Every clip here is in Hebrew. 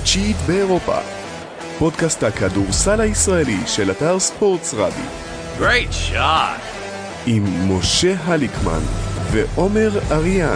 התשיעית באירופה. פודקאסט הכדורסל הישראלי של אתר ספורטס רבי. Great shot. עם משה הליקמן ועומר אריאן.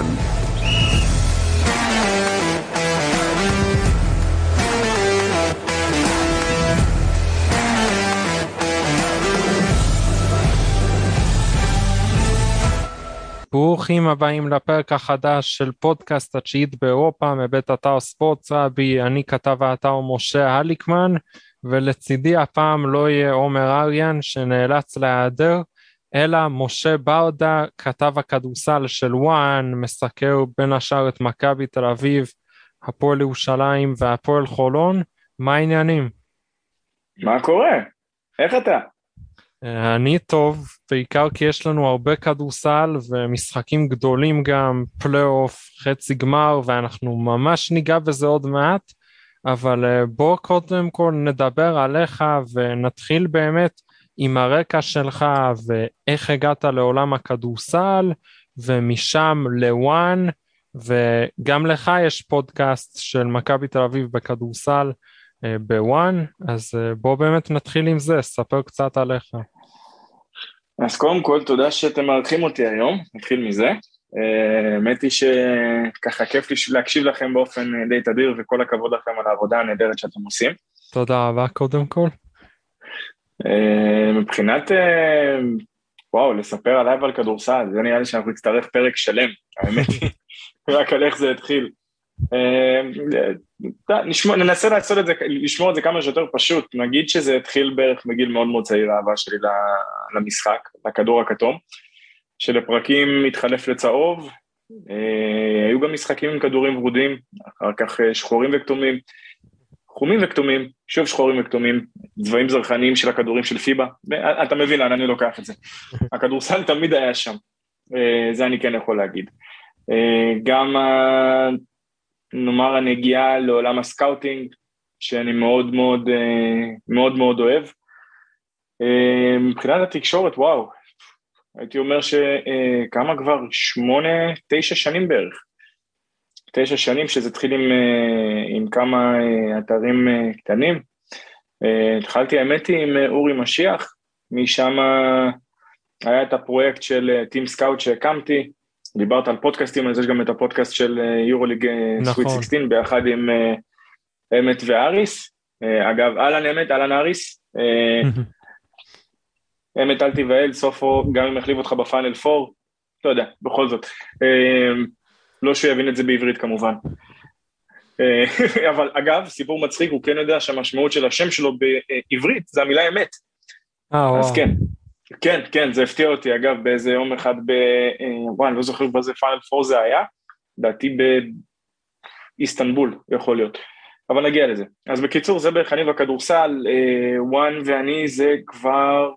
ברוכים הבאים לפרק החדש של פודקאסט התשיעית באירופה מבית אתר ספורטס רבי. אני כתב האתר משה הליקמן, ולצידי הפעם לא יהיה עומר אריאן שנאלץ להיעדר, אלא משה ברדה, כתב הכדורסל של וואן, מסקר בין השאר את מכבי תל אביב, הפועל ירושלים והפועל חולון. מה העניינים? מה קורה? איך אתה? אני טוב, בעיקר כי יש לנו הרבה כדורסל ומשחקים גדולים, גם פלייאוף, חצי גמר, ואנחנו ממש ניגע בזה עוד מעט, אבל בוא קודם כל נדבר עליך ונתחיל באמת עם הרקע שלך ואיך הגעת לעולם הכדורסל ומשם לוואן, וגם לך יש פודקאסט של מכבי תל אביב בכדורסל בוואן, אז בוא באמת נתחיל עם זה, ספר קצת עליך. אז קודם כל, תודה שאתם מארחים אותי היום, נתחיל מזה. האמת היא שככה כיף לי להקשיב לכם באופן די תדיר, וכל הכבוד לכם על העבודה הנהדרת שאתם עושים. תודה רבה קודם כל. מבחינת, וואו, לספר עליי ועל כדורסל, זה נראה לי שאנחנו נצטרך פרק שלם, האמת היא, רק על איך זה התחיל. ננסה לעשות את זה, לשמור את זה כמה שיותר פשוט. נגיד שזה התחיל בערך בגיל מאוד מאוד צעיר, האהבה שלי למשחק, לכדור הכתום, שלפרקים התחלף לצהוב, היו גם משחקים עם כדורים ורודים, אחר כך שחורים וכתומים, חומים וכתומים, שוב שחורים וכתומים, צבעים זרחניים של הכדורים של פיבה, אתה מבין לאן אני לוקח את זה. הכדורסל תמיד היה שם, זה אני כן יכול להגיד. גם נאמר הנגיעה לעולם הסקאוטינג, שאני מאוד מאוד מאוד מאוד אוהב. מבחינת התקשורת, וואו, הייתי אומר שכמה כבר 8-9 שנים בערך. 9 שנים שזה התחיל עם כמה אתרים קטנים. התחלתי האמת עם אורי משיח, משם היה את הפרויקט של טים סקאוט שהקמתי, דיברת על פודקאסטים, אז יש גם את הפודקאסט של יורוליג סוויט 16, ביחד עם אמת ואריס. אגב, אלן אריס, אמת אל תיבהל, סופו, גם אם החליף אותך בפיינל 4, לא יודע, בכל זאת. לא שהוא יבין את זה בעברית כמובן. אבל אגב, סיפור מצחיק, הוא כן יודע שהמשמעות של השם שלו בעברית, זה המילה אמת. אז כן. כן, זה הפתיע אותי, אגב, באיזה יום אחד וואי, אני לא זוכר באיזה פיינל 4 זה היה, דעתי באיסטנבול, יכול להיות, אבל נגיע לזה. אז בקיצור, זה בערך אני בכדורסל, וואן ואני זה כבר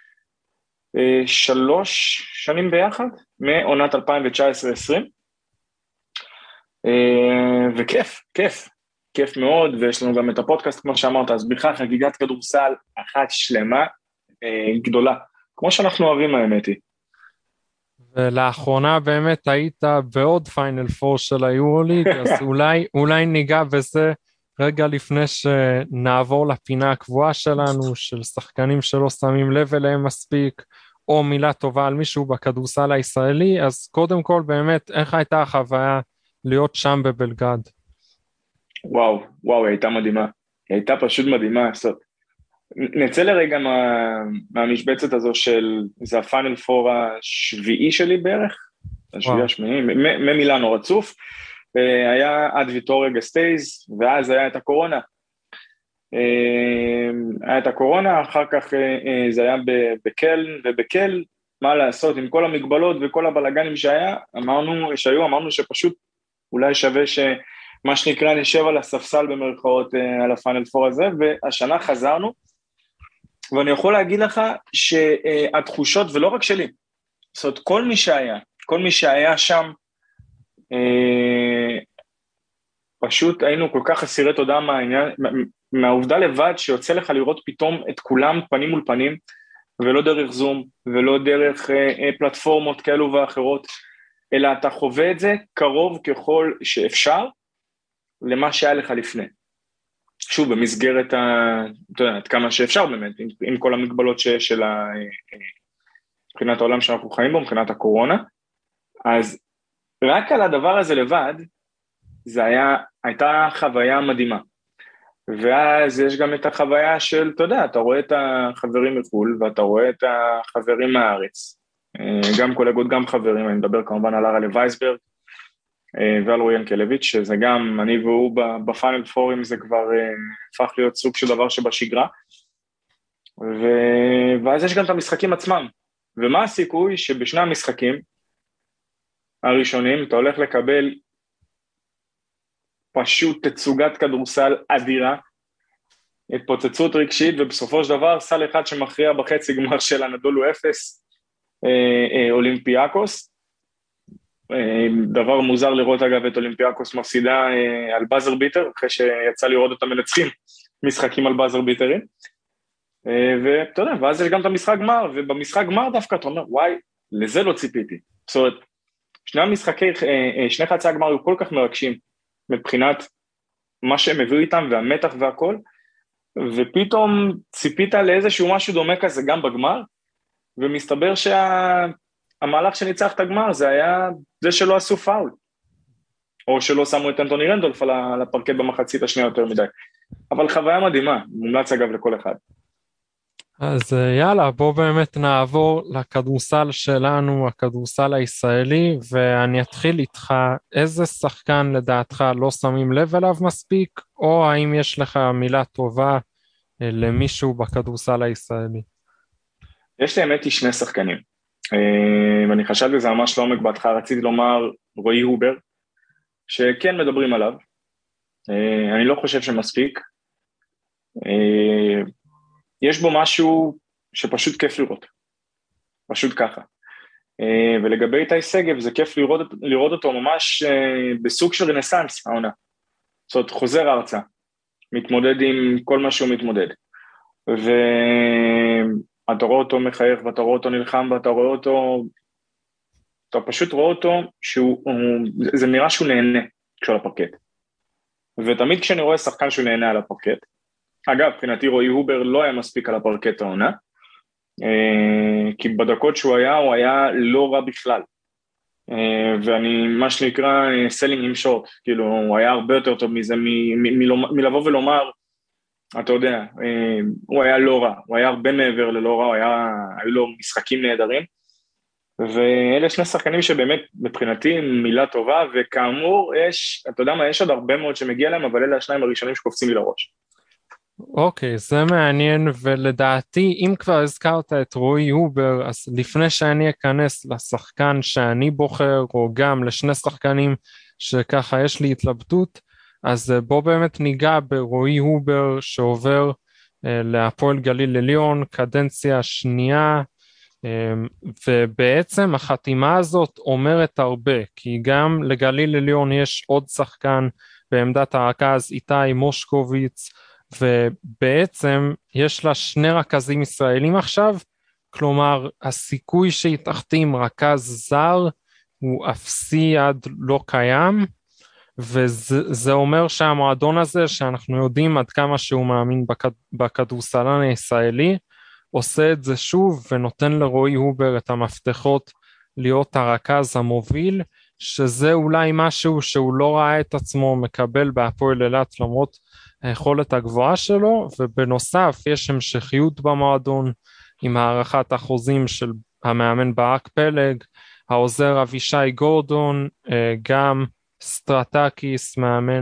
3 שנים ביחד, מעונת 2019-2020, וכיף מאוד, ויש לנו גם את הפודקאסט, כמו שאמרת, אז בכלל חגיגת כדורסל אחת שלמה, גדולה. כמו שאנחנו אוהבים האמת היא. ולאחרונה באמת היית בעוד פיינל 4 של היורוליג, אז אולי ניגע בזה רגע לפני שנעבור לפינה הקבועה שלנו, של שחקנים שלא שמים לב אליהם מספיק, או מילה טובה על מישהו בכדורסל הישראלי. אז קודם כל באמת, איך הייתה החוויה להיות שם בבלגרד? וואו, היא הייתה מדהימה. היא הייתה פשוט מדהימה. נצא לרגע מהמשבצת הזו של, זה הפיינל 4 השביעי שלי בערך, השביעי השמיעי, ממילאנו רצוף, היה עד ויטוריה גסטייז, ואז היה את הקורונה, אחר כך זה היה בקלן, ובקל, מה לעשות עם כל המגבלות וכל הבלגנים אמרנו שפשוט אולי שווה שמה שנקרא נשב על הספסל במרכאות על הפיינל 4 הזה, והשנה חזרנו, ואני יכול להגיד לך שהתחושות, ולא רק שלי, זאת אומרת, כל מי שהיה שם, פשוט היינו כל כך אסירי תודה מהעובדה לבד, שיוצא לך לראות פתאום את כולם פנים מול פנים, ולא דרך זום, ולא דרך פלטפורמות כאלו ואחרות, אלא אתה חווה את זה קרוב ככל שאפשר, למה שהיה לך לפני. שוב, במסגרת, אתה יודע, עד כמה שאפשר באמת, עם כל המגבלות של מבחינת העולם שאנחנו חיים בו, מבחינת הקורונה, אז רק על הדבר הזה לבד, הייתה חוויה מדהימה. ואז יש גם את החוויה של, אתה יודע, אתה רואה את החברים מחול, ואתה רואה את החברים מהארץ, גם קולגות, גם חברים, אני מדבר כמובן על הרלה וייסברג, ועל רועי ינקלביץ', שזה גם, אני והוא בפיינל פורים, זה כבר הפך להיות סוג של דבר שבשגרה, ואז יש גם את המשחקים עצמם, ומה הסיכוי שבשני המשחקים הראשונים, אתה הולך לקבל פשוט תצוגת כדורסל אדירה, התפוצצות רגשית, ובסופו של דבר סל אחד שמכריע בחצי גמר של הנדולו 0, אולימפיאקוס, דבר מוזר לראות אגב את אולימפיאקוס מפסידה על באזר ביטר, אחרי שיצא לראות אותם מנצחים משחקים על באזר ביטרים, ואתה יודע, ואז יש גם את המשחק גמר, ובמשחק גמר דווקא אתה אומר, וואי, לזה לא ציפיתי, זאת אומרת, שני חצי הגמר היו כל כך מרגשים, מבחינת מה שהם הביאו איתם, והמתח והכל, ופתאום ציפית לאיזשהו משהו דומה כזה גם בגמר, ומסתבר שהמהלך שניצח את הגמר, זה היה זה שלא עשו פאול, או שלא שמו את אנטוני רנדולף על הפרקט במחצית השנייה יותר מדי, אבל חוויה מדהימה, מומלץ אגב לכל אחד. אז יאללה, בוא באמת נעבור לכדורסל שלנו, הכדורסל הישראלי, ואני אתחיל איתך, איזה שחקן לדעתך לא שמים לב אליו מספיק, או האם יש לך מילה טובה למישהו בכדורסל הישראלי? יש לי האמת היא שני שחקנים, ואני חשבתי בזה ממש לעומק בהתחלה, רציתי לומר רועי הובר, שכן מדברים עליו, אני לא חושב שמספיק, יש בו משהו שפשוט כיף לראות, פשוט ככה. ולגבי איתי שגב, זה כיף לראות אותו ממש בסוג של רנסנס, העונה. זאת אומרת, חוזר ארצה, מתמודד עם כל מה שהוא מתמודד. ואתה רואה אותו מחייך, ואתה רואה אותו נלחם, ואתה רואה אותו, אתה פשוט רואה אותו, זה נראה שהוא נהנה כשהוא על הפרקט. ותמיד כשאני רואה שחקן שהוא נהנה על הפרקט, אגב, מבחינתי רועי הובר לא היה מספיק על הפרקט העונה, כי בדקות שהוא היה, הוא היה לא רע בכלל, ואני מה שנקרא selling him short, כאילו הוא היה הרבה יותר טוב מזה, מלבוא ולומר, אתה יודע, הוא היה לא רע, הוא היה הרבה מעבר ללא רע, היו לו משחקים נהדרים, ואלה שני שחקנים שבאמת מבחינתי מילה טובה, וכאמור אתה יודע מה, יש עוד הרבה מאוד שמגיע להם, אבל אלה השניים הראשונים שקופצים לי לראש. אוקיי, זה מעניין, ולדעתי, אם כבר הזכרת את רועי הובר, אז לפני שאני אכנס לשחקן שאני בוחר, או גם לשני שחקנים שככה יש לי התלבטות, אז בוא באמת ניגע ברועי הובר שעובר להפועל גליל עליון, קדנציה שנייה, ובעצם החתימה הזאת אומרת הרבה, כי גם לגליל עליון יש עוד שחקן בעמדת הרכז, איתי מושקוביץ, ובעצם יש לה שני רכזים ישראלים עכשיו, כלומר הסיכוי שיתחתים רכז זר הוא אפסי עד לא קיים, וזה אומר שהמועדון הזה שאנחנו יודעים עד כמה שהוא מאמין בכדורסלן הישראלי, עושה את זה שוב ונותן לרועי הובר את המפתחות להיות הרכז המוביל, שזה אולי משהו שהוא לא ראה את עצמו מקבל בהפועל אילת למרות היכולת הגבוהה שלו, ובנוסף יש המשכיות במועדון עם הערכת החוזים של המאמן ברק פלג, העוזר אבישי גורדון, גם סטרטקיס, מאמן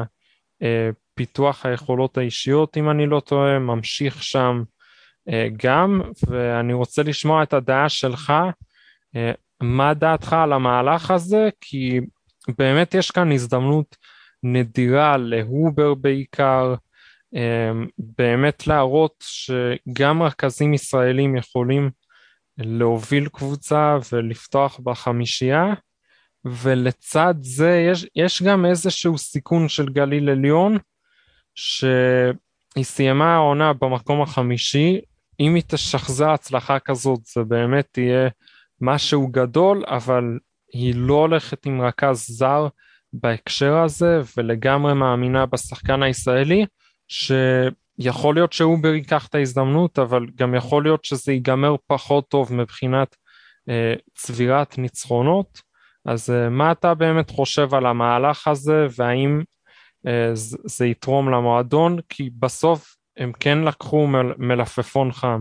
פיתוח היכולות האישיות אם אני לא טועה, ממשיך שם גם, ואני רוצה לשמוע את הדעה שלך, מה דעתך על המהלך הזה, כי באמת יש כאן הזדמנות נדירה להובר בעיקר, באמת להראות שגם רכזים ישראלים יכולים להוביל קבוצה ולפתוח בחמישייה, ולצד זה יש גם איזשהו סיכון של גליל עליון, שהיא סיימה העונה במקום החמישי, אם היא תשחזר הצלחה כזאת זה באמת תהיה משהו גדול, אבל היא לא הולכת עם רכז זר בהקשר הזה, ולגמרי מאמינה בשחקן הישראלי, שיכול להיות שאובר ייקח את ההזדמנות, אבל גם יכול להיות שזה ייגמר פחות טוב מבחינת צבירת ניצחונות. אז מה אתה באמת חושב על המהלך הזה, והאם זה יתרום למועדון? כי בסוף הם כן לקחו מלפפון חם.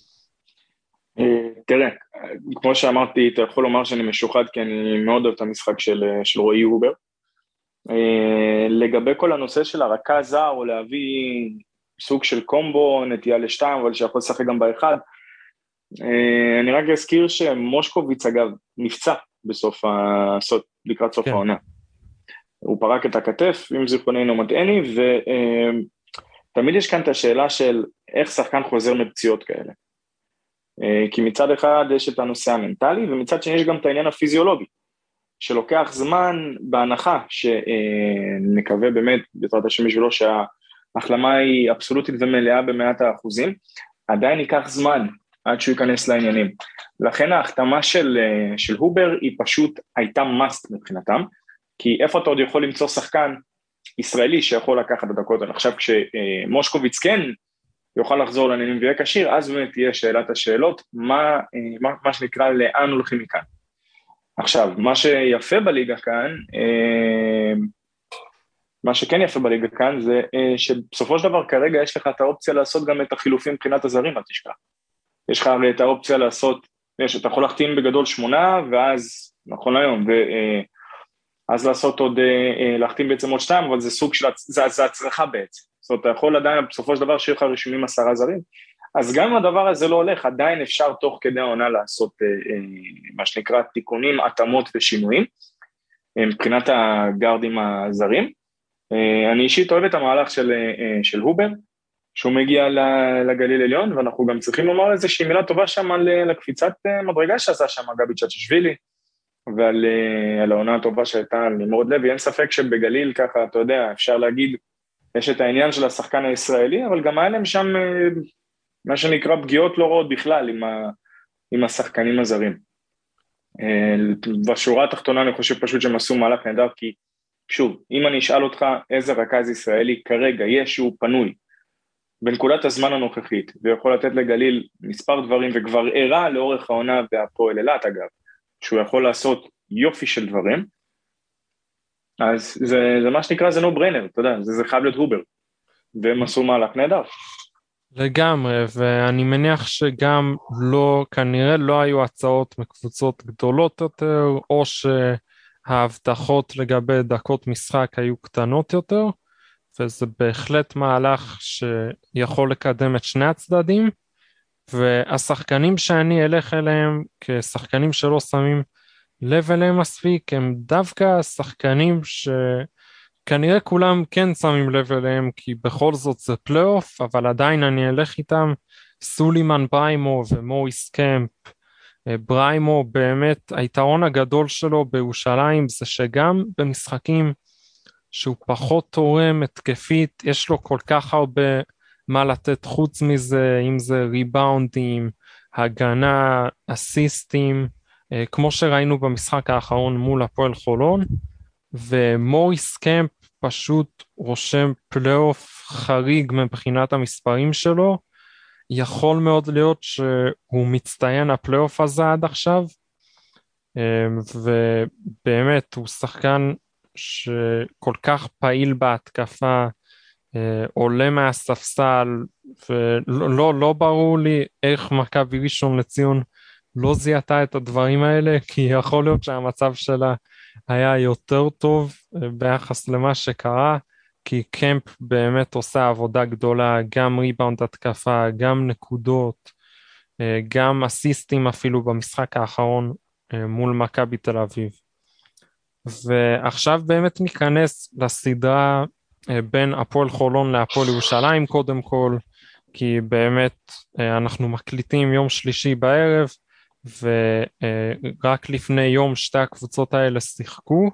תראה, כמו שאמרתי, אתה יכול לומר שאני משוחד, כי אני מאוד אוהב את המשחק של רועי הובר. לגבי כל הנושא של הרכז זר, או להביא סוג של קומבו, נטייה לשתיים, אבל שיכול לשחק גם באחד, אני רק אזכיר שמושקוביץ אגב נפצע לקראת סוף העונה. הוא פרק את הכתף, אם זיכרוננו מטעני, ותמיד יש כאן את השאלה של איך שחקן חוזר מפציעות כאלה. כי מצד אחד יש את הנושא המנטלי, ומצד שני יש גם את העניין הפיזיולוגי, שלוקח זמן בהנחה, שנקווה באמת, בעזרת השם בשבילו, שההחלמה היא אבסולוטית ומלאה ב100%, עדיין ייקח זמן עד שהוא ייכנס לעניינים. לכן ההחתמה של הובר היא פשוט הייתה must מבחינתם, כי איפה אתה עוד יכול למצוא שחקן ישראלי שיכול לקחת את הדקות? עכשיו כשמושקוביץ כן יוכל לחזור לעניינים ויהיה כשיר, אז באמת תהיה שאלת השאלות, מה שנקרא לאן הולכים מכאן. עכשיו, מה שיפה בליגה כאן, מה שכן יפה בליגה כאן, זה שבסופו של דבר כרגע יש לך את האופציה לעשות גם את החילופים מבחינת הזרים, אל תשכח. יש לך הרי את האופציה לעשות, אתה יכול להחתים בגדול 8, ואז, נכון היום, אז לעשות עוד, להחתים בעצם עוד 2, אבל זה סוג של, זה הצרחה בעצם. זאת אומרת, אתה יכול עדיין, בסופו של דבר, שיהיה לך רשומים 10 זרים, אז גם אם הדבר הזה לא הולך, עדיין אפשר תוך כדי העונה לעשות, מה שנקרא, תיקונים, התאמות ושינויים, מבחינת הגארדים הזרים. אני אישית אוהב את המהלך של הובר, שהוא מגיע לגליל עליון, ואנחנו גם צריכים לומר איזושהי מילה טובה שם לקפיצת מדרגה שעשה שם גבי צ'צ'שווילי, ועל העונה הטובה שהייתה נמרוד לוי. אין ספק שבגליל ככה, אתה יודע, אפשר להגיד, יש את העניין של השחקן הישראלי, אבל גם היה להם שם מה שנקרא פגיעות לא רעות בכלל עם השחקנים הזרים. בשורה התחתונה אני חושב פשוט שהם עשו מהלך נהדר, כי שוב, אם אני אשאל אותך איזה רכז ישראלי כרגע יש שהוא פנוי, בנקודת הזמן הנוכחית, ויכול לתת לגליל מספר דברים, וכבר הראה לאורך העונה והפועל אילת אגב, שהוא יכול לעשות יופי של דברים, אז זה מה שנקרא, זה no brainer, אתה יודע, זה חייב להיות הובר, והם עשו מהלך נהדר. לגמרי, ואני מניח שגם לא, כנראה לא היו הצעות מקבוצות גדולות יותר, או שההבטחות לגבי דקות משחק היו קטנות יותר, וזה בהחלט מהלך שיכול לקדם את שני הצדדים, והשחקנים שאני אלך אליהם כשחקנים שלא שמים לב אליהם מספיק, הם דווקא שחקנים שכנראה כולם כן שמים לב אליהם, כי בכל זאת זה פלייאוף, אבל עדיין אני אלך איתם, סולימן בריימו ומוריס קמפ. בריימו באמת, היתרון הגדול שלו בירושלים זה שגם במשחקים שהוא פחות תורם התקפית, יש לו כל כך הרבה מה לתת חוץ מזה, אם זה ריבאונדים, הגנה, אסיסטים, כמו שראינו במשחק האחרון מול הפועל חולון, ומוריס קמפ פשוט רושם פלייאוף חריג מבחינת המספרים שלו, יכול מאוד להיות שהוא מצטיין הפלייאוף הזה עד עכשיו, ובאמת הוא שחקן שכל כך פעיל בהתקפה, עולה מהספסל, ולא ברור לי איך מכבי ראשון לציון לא זיהתה את הדברים האלה, כי יכול להיות שהמצב שלה היה יותר טוב ביחס למה שקרה, כי קמפ באמת עושה עבודה גדולה, גם ריבאונד התקפה, גם נקודות, גם אסיסטים אפילו במשחק האחרון מול מכבי תל אביב. ועכשיו באמת ניכנס לסדרה בין הפועל חולון להפועל ירושלים קודם כל, כי באמת אנחנו מקליטים יום שלישי בערב, ורק לפני יום שתי הקבוצות האלה שיחקו,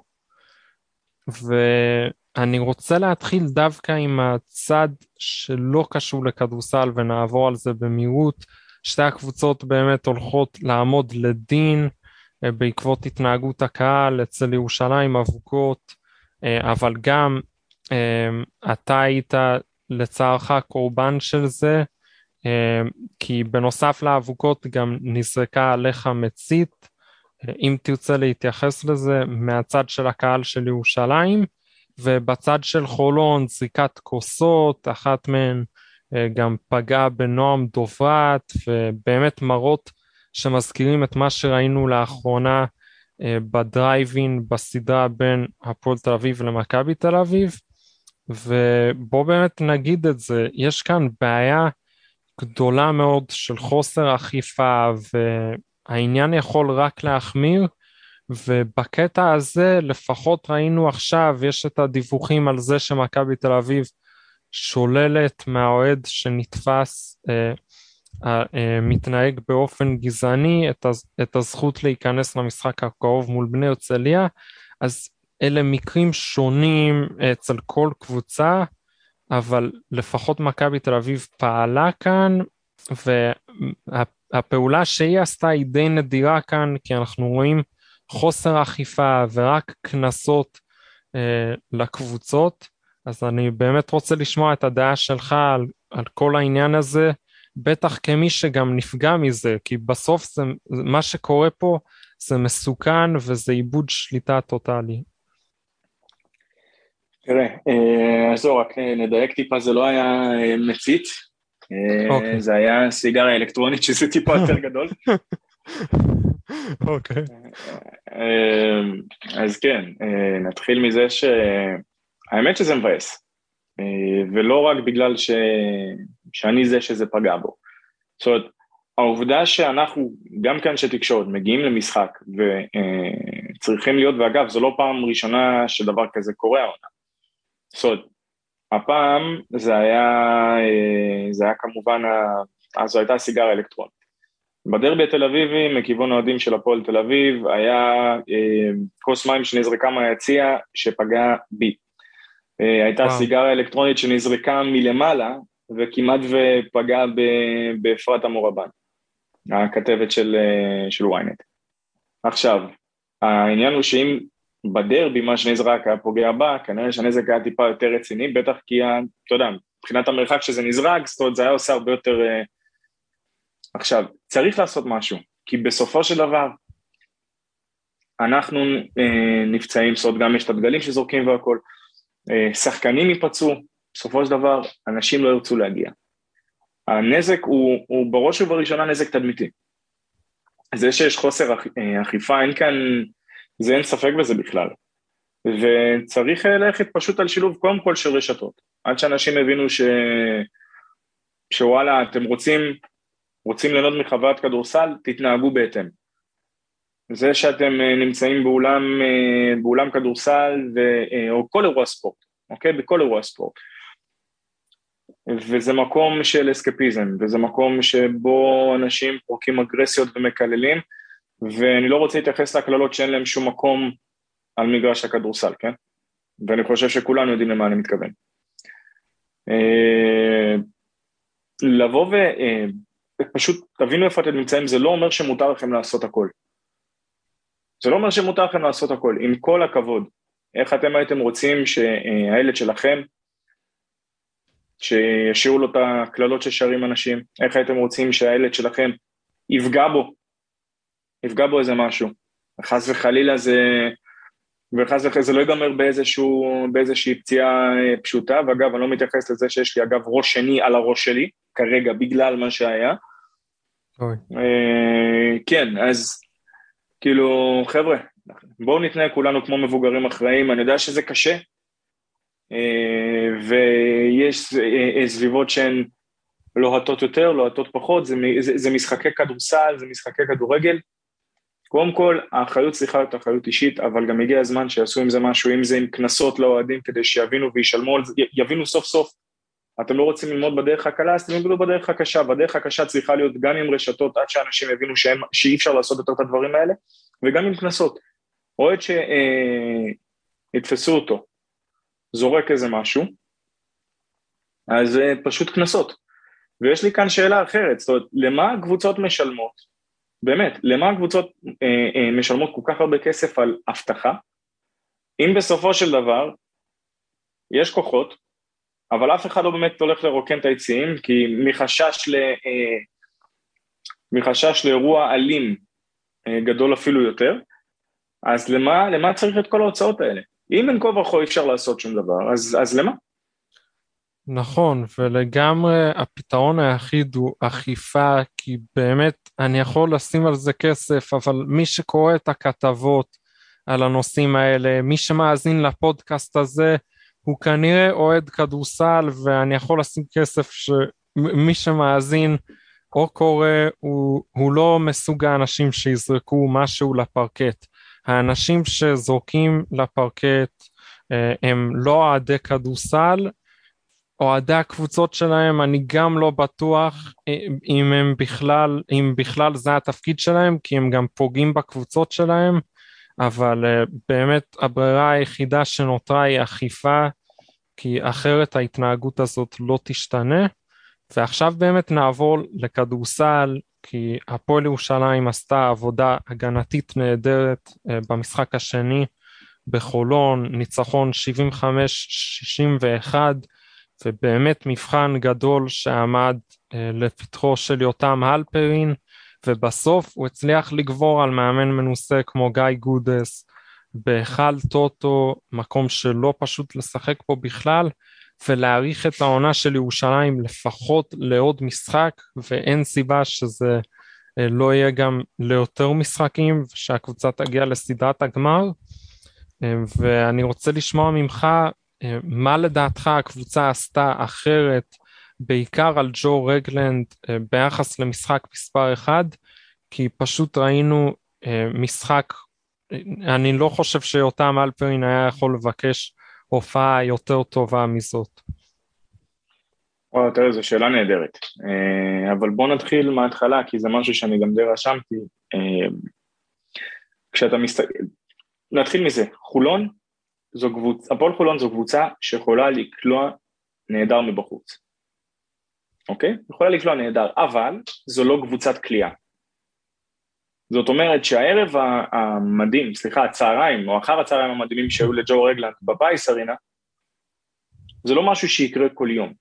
ואני רוצה להתחיל דווקא עם הצד שלא קשור לכדורסל, ונעבור על זה במהירות. שתי הקבוצות באמת הולכות לעמוד לדין, בעקבות התנהגות הקהל אצל ירושלים אבוקות, אבל גם אתה היית לצערך קורבן של זה, כי בנוסף לאבוקות גם נזרקה עליך מצית, אם תרצה להתייחס לזה מהצד של הקהל של ירושלים, ובצד של חולון זריקת כוסות, אחת מהן גם פגעה בנועם דוברת, ובאמת מראות שמזכירים את מה שראינו לאחרונה בדרייבין בסדרה בין הפועל תל אביב למכבי תל אביב, ובוא באמת נגיד את זה, יש כאן בעיה גדולה מאוד של חוסר אכיפה, והעניין יכול רק להחמיר, ובקטע הזה לפחות ראינו עכשיו, יש את הדיווחים על זה שמכבי תל אביב שוללת מהאוהד שנתפס מתנהג באופן גזעני את הזכות להיכנס למשחק הקרוב מול בני הרצליה, אז אלה מקרים שונים אצל כל קבוצה, אבל לפחות מכבי תל אביב פעלה כאן, והפעולה שהיא עשתה היא די נדירה כאן, כי אנחנו רואים חוסר אכיפה ורק כנסות לקבוצות, אז אני באמת רוצה לשמוע את הדעה שלך על כל העניין הזה, בטח כמי שגם נפגע מזה, כי בסוף זה, מה שקורה פה זה מסוכן וזה איבוד שליטה טוטלי. תראה, אז זו, רק נדייק טיפה, זה לא היה מצית, זה היה סיגריה אלקטרונית, שזה טיפה יותר גדול. אוקיי. אז כן, נתחיל מזה שהאמת שזה מבאס, ולא רק בגלל שאני זה שזה פגע בו. זאת אומרת, העובדה שאנחנו, גם כאן שתקשורת, מגיעים למשחק וצריכים להיות, ואגב, זו לא פעם ראשונה שדבר כזה קורה העונה. זאת אומרת, הפעם זה היה כמובן, אז זו הייתה סיגריה אלקטרונית. בדרבי התל אביבי, מכיוון אוהדים של הפועל תל אביב, היה כוס מים שנזרקה מהיציע שפגע בי. הייתה סיגריה אלקטרונית שנזרקה מלמעלה, וכמעט ופגע באפרת המורבן, הכתבת של ynet. עכשיו, העניין הוא שאם בדרבי מה שנזרק היה פוגע בה, כנראה שהנזק היה טיפה יותר רציני, בטח כי, אתה יודע, מבחינת המרחק שזה נזרק, זאת אומרת, זה היה עושה הרבה יותר... עכשיו, צריך לעשות משהו, כי בסופו של דבר, אנחנו נפצעים, זאת אומרת, גם יש את הדגלים שזורקים והכל, שחקנים ייפצעו, בסופו של דבר, אנשים לא ירצו להגיע. הנזק הוא בראש ובראשונה נזק תדמיתי. זה שיש חוסר אכיפה, אין כאן, זה אין ספק בזה בכלל. וצריך ללכת פשוט על שילוב קודם כל של רשתות. עד שאנשים הבינו שוואלה, אתם רוצים ליהנות מחוויית כדורסל, תתנהגו בהתאם. זה שאתם נמצאים באולם כדורסל, או כל אירוע ספורט, אוקיי? בכל אירוע ספורט. וזה מקום של אסקפיזם, וזה מקום שבו אנשים פורקים אגרסיות ומקללים, ואני לא רוצה להתייחס להקללות שאין להם שום מקום על מגרש הכדורסל, כן? ואני חושב שכולנו יודעים למה אני מתכוון. לבוא ופשוט תבינו איפה אתם נמצאים, זה לא אומר שמותר לכם לעשות הכל. זה לא אומר שמותר לכם לעשות הכל, עם כל הכבוד. איך אתם הייתם רוצים שהילד שלכם, שישאירו לו את הכללות ששרים אנשים, איך הייתם רוצים שהילד שלכם יפגע בו איזה משהו, וחס וחלילה זה לא ייגמר באיזושהי פציעה פשוטה, ואגב, אני לא מתייחס לזה שיש לי אגב ראש שני על הראש שלי, כרגע בגלל מה שהיה. כן, אז כאילו, חבר'ה, בואו נתנהג כולנו כמו מבוגרים אחראים, אני יודע שזה קשה, ויש סביבות שהן לוהטות יותר, לוהטות פחות, זה משחקי כדורסל, זה משחקי כדורגל, קודם כל, האחריות צריכה להיות אחריות אישית, אבל גם הגיע הזמן שיעשו עם זה משהו, אם זה עם כנסות לאוהדים, כדי שיבינו וישלמו, יבינו סוף סוף, אתם לא רוצים ללמוד בדרך הקלה, אז תלמדו בדרך הקשה, והדרך הקשה צריכה להיות גם עם רשתות, עד שאנשים יבינו שאי אפשר לעשות יותר את הדברים האלה, וגם עם כנסות. אוהד שיתפסו אותו, זורק איזה משהו, אז פשוט כנסות. ויש לי כאן שאלה אחרת, זאת אומרת, למה הקבוצות משלמות? באמת, למה הקבוצות משלמות כל כך הרבה כסף על הבטחה? אם בסופו של דבר, יש כוחות, אבל אף אחד לא באמת הולך לרוקן את היציעים, כי מחשש לאירוע אלים גדול אפילו יותר, אז למה צריך את כל ההוצאות האלה? אם אין כה וכה אי אפשר לעשות שום דבר, אז למה? נכון, ולגמרי הפתרון היחיד הוא אכיפה, כי באמת אני יכול לשים על זה כסף, אבל מי שקורא את הכתבות על הנושאים האלה, מי שמאזין לפודקאסט הזה, הוא כנראה אוהד כדורסל, ואני יכול לשים כסף שמי שמאזין או קורא, הוא לא מסוג האנשים שיזרקו משהו לפרקט. האנשים שזורקים לפרקט הם לא אוהדי כדורסל, אוהדי הקבוצות שלהם, אני גם לא בטוח אם בכלל זה התפקיד שלהם, כי הם גם פוגעים בקבוצות שלהם, אבל באמת הברירה היחידה שנותרה היא אכיפה, כי אחרת ההתנהגות הזאת לא תשתנה. ועכשיו באמת נעבור לכדורסל, כי הפועל ירושלים עשתה עבודה הגנתית נהדרת במשחק השני בחולון, ניצחון 75-61, ובאמת מבחן גדול שעמד לפתחו של יותם הלפרין, ובסוף הוא הצליח לגבור על מאמן מנוסה כמו גיא גודס, בהיכל טוטו, מקום שלא פשוט לשחק פה בכלל, ולהאריך את העונה של ירושלים לפחות לעוד משחק, ואין סיבה שזה לא יהיה גם ליותר משחקים, שהקבוצה תגיע לסדרת הגמר. ואני רוצה לשמוע ממך, מה לדעתך הקבוצה עשתה אחרת, בעיקר על ג'ו רגלנד ביחס למשחק מספר 1, כי פשוט ראינו משחק, אני לא חושב שיותם הלפרין היה יכול לבקש הופעה יותר טובה מזאת. תראה, זו שאלה נהדרת, אבל בוא נתחיל מההתחלה, כי זה משהו שאני גם די רשמתי. נתחיל מזה, חולון, הפועל חולון זו קבוצה שיכולה לקלוע נהדר מבחוץ, אוקיי? יכולה לקלוע נהדר, אבל זו לא קבוצת קליעה. זאת אומרת שהערב המדהים, הצהריים, או אחר הצהריים המדהימים שהיו לג'ו רגלנד בבייס ארינה, זה לא משהו שיקרה כל יום.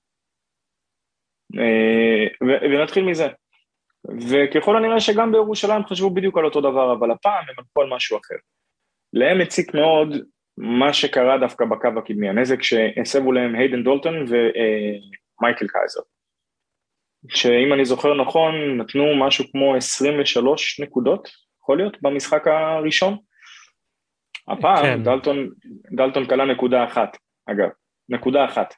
ונתחיל מזה. וככל הנראה שגם בירושלים חשבו בדיוק על אותו דבר, אבל הפעם הם הלכו על משהו אחר. להם הציק מאוד מה שקרה דווקא בקו הקדמי, הנזק שהסבו להם היידן דולטון ומייקל קייזר. שאם אני זוכר נכון, נתנו משהו כמו 23 נקודות, יכול להיות, במשחק הראשון. הפעם כן. דלטון קלה נקודה אחת, אגב, נקודה אחת.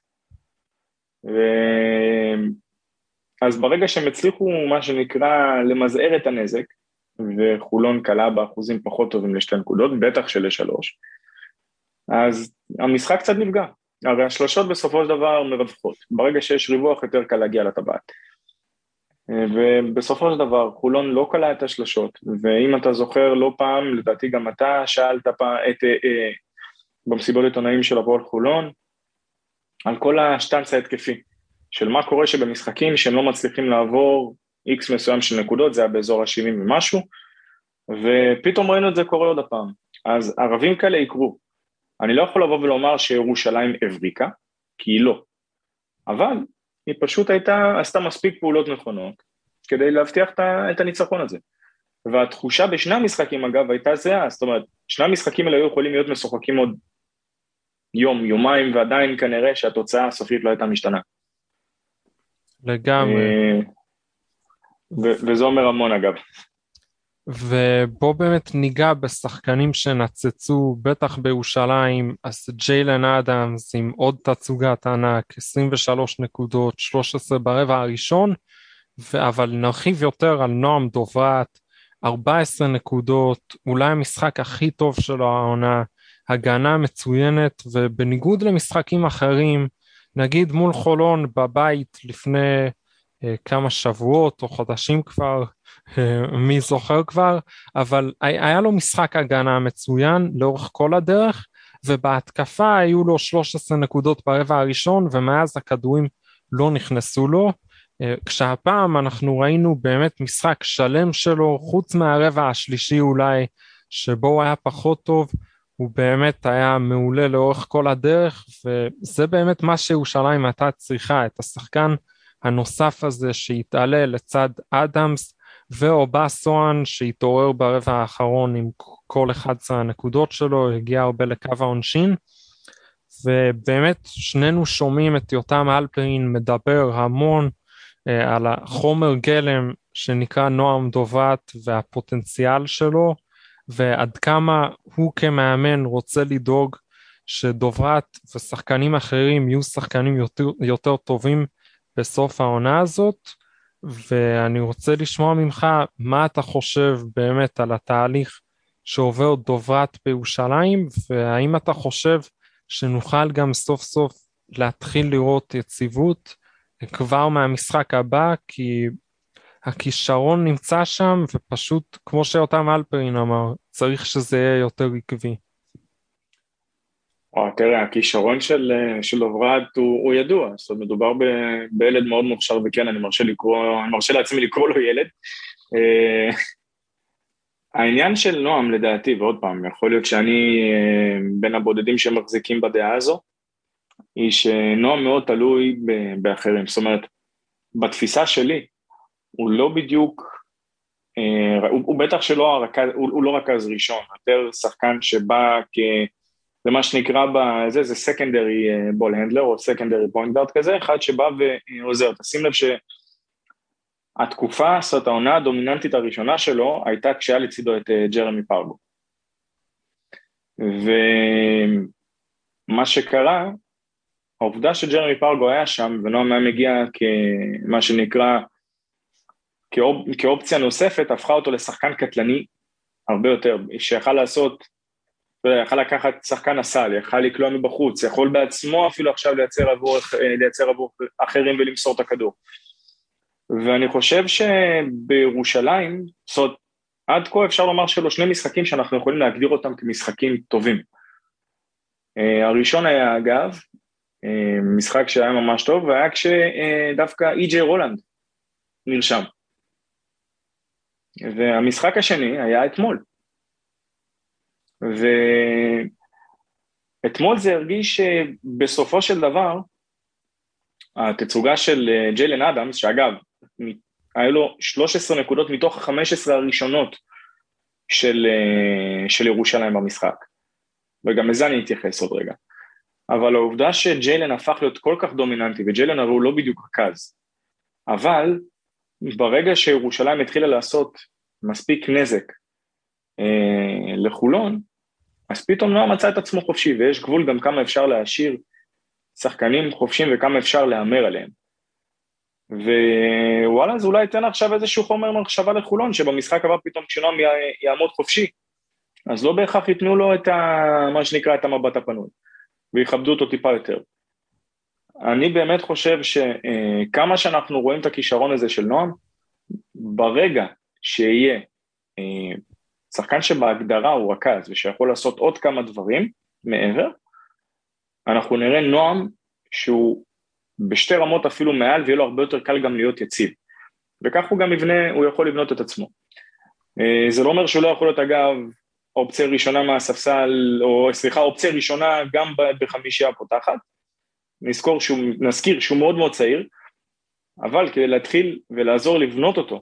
אז ברגע שהם הצליחו מה שנקרא למזער את הנזק, וחולון קלה באחוזים פחות טובים לשתי נקודות, בטח שלשלוש, אז המשחק קצת נפגע. הרי השלושות בסופו של דבר מרווחות, ברגע שיש ריווח יותר קל להגיע לטבעת. ובסופו של דבר חולון לא קלה את השלושות, ואם אתה זוכר לא פעם, לדעתי גם אתה שאלת במסיבות עיתונאים של הפועל חולון, על כל השטנץ ההתקפי, של מה קורה שבמשחקים שהם לא מצליחים לעבור X מסוים של נקודות, זה היה באזור ה-70 ומשהו, ופתאום ראינו את זה קורה עוד הפעם. אז ערבים כאלה יקרו. אני לא יכול לבוא ולומר שירושלים הבריקה, כי היא לא. אבל היא פשוט עשתה מספיק פעולות נכונות, כדי להבטיח את הניצחון הזה. והתחושה בשני המשחקים, אגב, הייתה זהה, זאת אומרת, שני המשחקים האלה היו יכולים להיות משוחקים עוד יום, יומיים, ועדיין כנראה שהתוצאה הסופית לא הייתה משתנה. לגמרי. וזה אומר המון, אגב. ובוא באמת ניגע בשחקנים שנצצו, בטח בירושלים, אז ג'יילן אדמס עם עוד תצוגת ענק, 23 נקודות, 13 ברבע הראשון, אבל נרחיב יותר על נועם דוברת, 14 נקודות, אולי המשחק הכי טוב שלו העונה, הגנה מצוינת, ובניגוד למשחקים אחרים, נגיד מול חולון בבית לפני כמה שבועות או חודשים כבר, מי זוכר כבר, אבל היה לו משחק הגנה מצוין לאורך כל הדרך, ובהתקפה היו לו 13 נקודות ברבע הראשון, ומאז הכדורים לא נכנסו לו, כשהפעם אנחנו ראינו באמת משחק שלם שלו, חוץ מהרבע השלישי אולי, שבו הוא היה פחות טוב, הוא באמת היה מעולה לאורך כל הדרך, וזה באמת מה שירושלים הייתה צריכה, את השחקן הנוסף הזה שהתעלה לצד אדמס, ואובסואן שהתעורר ברבע האחרון עם כל 11 הנקודות שלו, הגיע הרבה לקו העונשין, ובאמת שנינו שומעים את יותם אלפרין מדבר המון על החומר גלם שנקרא נועם דוברת והפוטנציאל שלו, ועד כמה הוא כמאמן רוצה לדאוג שדוברת ושחקנים אחרים יהיו שחקנים יותר טובים בסוף העונה הזאת, ואני רוצה לשמוע ממך מה אתה חושב באמת על התהליך שעובר דוברת בירושלים, והאם אתה חושב שנוכל גם סוף סוף להתחיל לראות יציבות כבר מהמשחק הבא, כי הכישרון נמצא שם, ופשוט כמו שיותם אלפרין אמר, צריך שזה יהיה יותר עקבי. תראה, הכישרון של דוברת הוא ידוע, זאת אומרת, מדובר בילד מאוד מוכשר, וכן, אני מרשה לעצמי לקרוא לו ילד. העניין של נועם לדעתי, ועוד פעם, יכול להיות שאני בין הבודדים שמחזיקים בדעה הזו, היא שנועם מאוד תלוי באחרים, זאת אומרת, בתפיסה שלי, הוא לא בדיוק, הוא בטח שלא הרכז, הוא לא רכז ראשון, יותר שחקן שבא זה מה שנקרא זה סקנדרי בול הנדלר, או סקנדרי פוינט גארד כזה, אחד שבא ועוזר. תשים לב שהתקופה, זאת העונה הדומיננטית הראשונה שלו, הייתה כשהיה לצידו את ג'רמי פרגו. ומה שקרה, העובדה שג'רמי פרגו היה שם, ונועם היה מגיע כמה שנקרא, כאופציה נוספת, הפכה אותו לשחקן קטלני הרבה יותר, שיכל לעשות, יכל לקחת שחקן הסל, יכל לקלוע מבחוץ, יכול בעצמו אפילו עכשיו לייצר עבור אחרים ולמסור את הכדור. ואני חושב שבירושלים, זאת אומרת, עד כה אפשר לומר שלו שני משחקים שאנחנו יכולים להגדיר אותם כמשחקים טובים. הראשון היה אגב, משחק שהיה ממש טוב, והיה כשדווקא אי.ג'יי רולנד נרשם. והמשחק השני היה אתמול. ואתמול זה הרגיש שבסופו של דבר, התצוגה של ג'יילן אדמס, שאגב, היה לו 13 נקודות מתוך ה-15 הראשונות של ירושלים במשחק, וגם לזה אני אתייחס עוד רגע. אבל העובדה שג'יילן הפך להיות כל כך דומיננטי, וג'יילן הרי הוא לא בדיוק רכז, אבל ברגע שירושלים התחילה לעשות מספיק נזק לחולון, אז פתאום לא מצא את עצמו חופשי, ויש גבול גם כמה אפשר להשאיר שחקנים חופשיים וכמה אפשר להמר עליהם. ווואלה, אז אולי ייתן עכשיו איזשהו חומר מחשבה לחולון, שבמשחק הבא פתאום כשנועם יעמוד חופשי, אז לא בהכרח ייתנו לו את מה שנקרא את המבט הפנוי, ויכבדו אותו טיפה יותר. אני באמת חושב שכמה שאנחנו רואים את הכישרון הזה של נועם, ברגע שיהיה שחקן שבהגדרה הוא רכז, ושיכול לעשות עוד כמה דברים מעבר, אנחנו נראה נועם שהוא בשתי רמות אפילו מעל, ויהיה לו הרבה יותר קל גם להיות יציב. וכך הוא גם יבנה, הוא יכול לבנות את עצמו. זה לא אומר שהוא לא יכול להיות אגב, אופציה ראשונה מהספסל, או סליחה, אופציה ראשונה גם בחמישייה פותחת. נזכיר שהוא מאוד מאוד צעיר, אבל כדי להתחיל ולעזור לבנות אותו,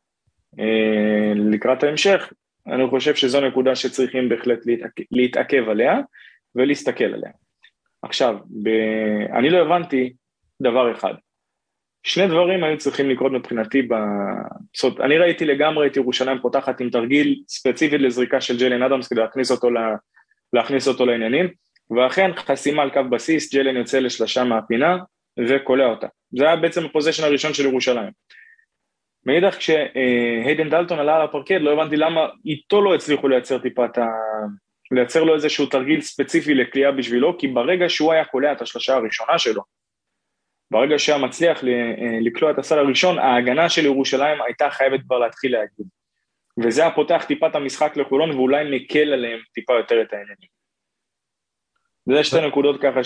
לקראת ההמשך, אני חושב שזו נקודה שצריכים בהחלט להתעכב עליה, ולהסתכל עליה. עכשיו, אני לא הבנתי דבר אחד. שני דברים היו צריכים לקרות מבחינתי, אני ראיתי לגמרי את ירושלים פותחת עם תרגיל ספציפית לזריקה של ג'יילן אדמס, כדי להכניס אותו לעניינים, ואכן חסימה על קו בסיס, ג'יילן יוצא לשלשה מהפינה, וקולע אותה. זה היה בעצם הפוזיישן הראשון של ירושלים. מאידך כשהיידן דלטון עלה על הפרקד, לא הבנתי למה איתו לא הצליחו לייצר לו איזשהו תרגיל ספציפי לקליעה בשבילו, כי ברגע שהוא היה קולע את השלשה הראשונה שלו, ברגע שהיה מצליח לקלוע את הסל הראשון, ההגנה של ירושלים הייתה חייבת כבר להתחיל להגיד. וזה הפותח טיפה את המשחק לחולון, ואולי מקל עליהם טיפה יותר את העניינים. זה שתי נקודות ככה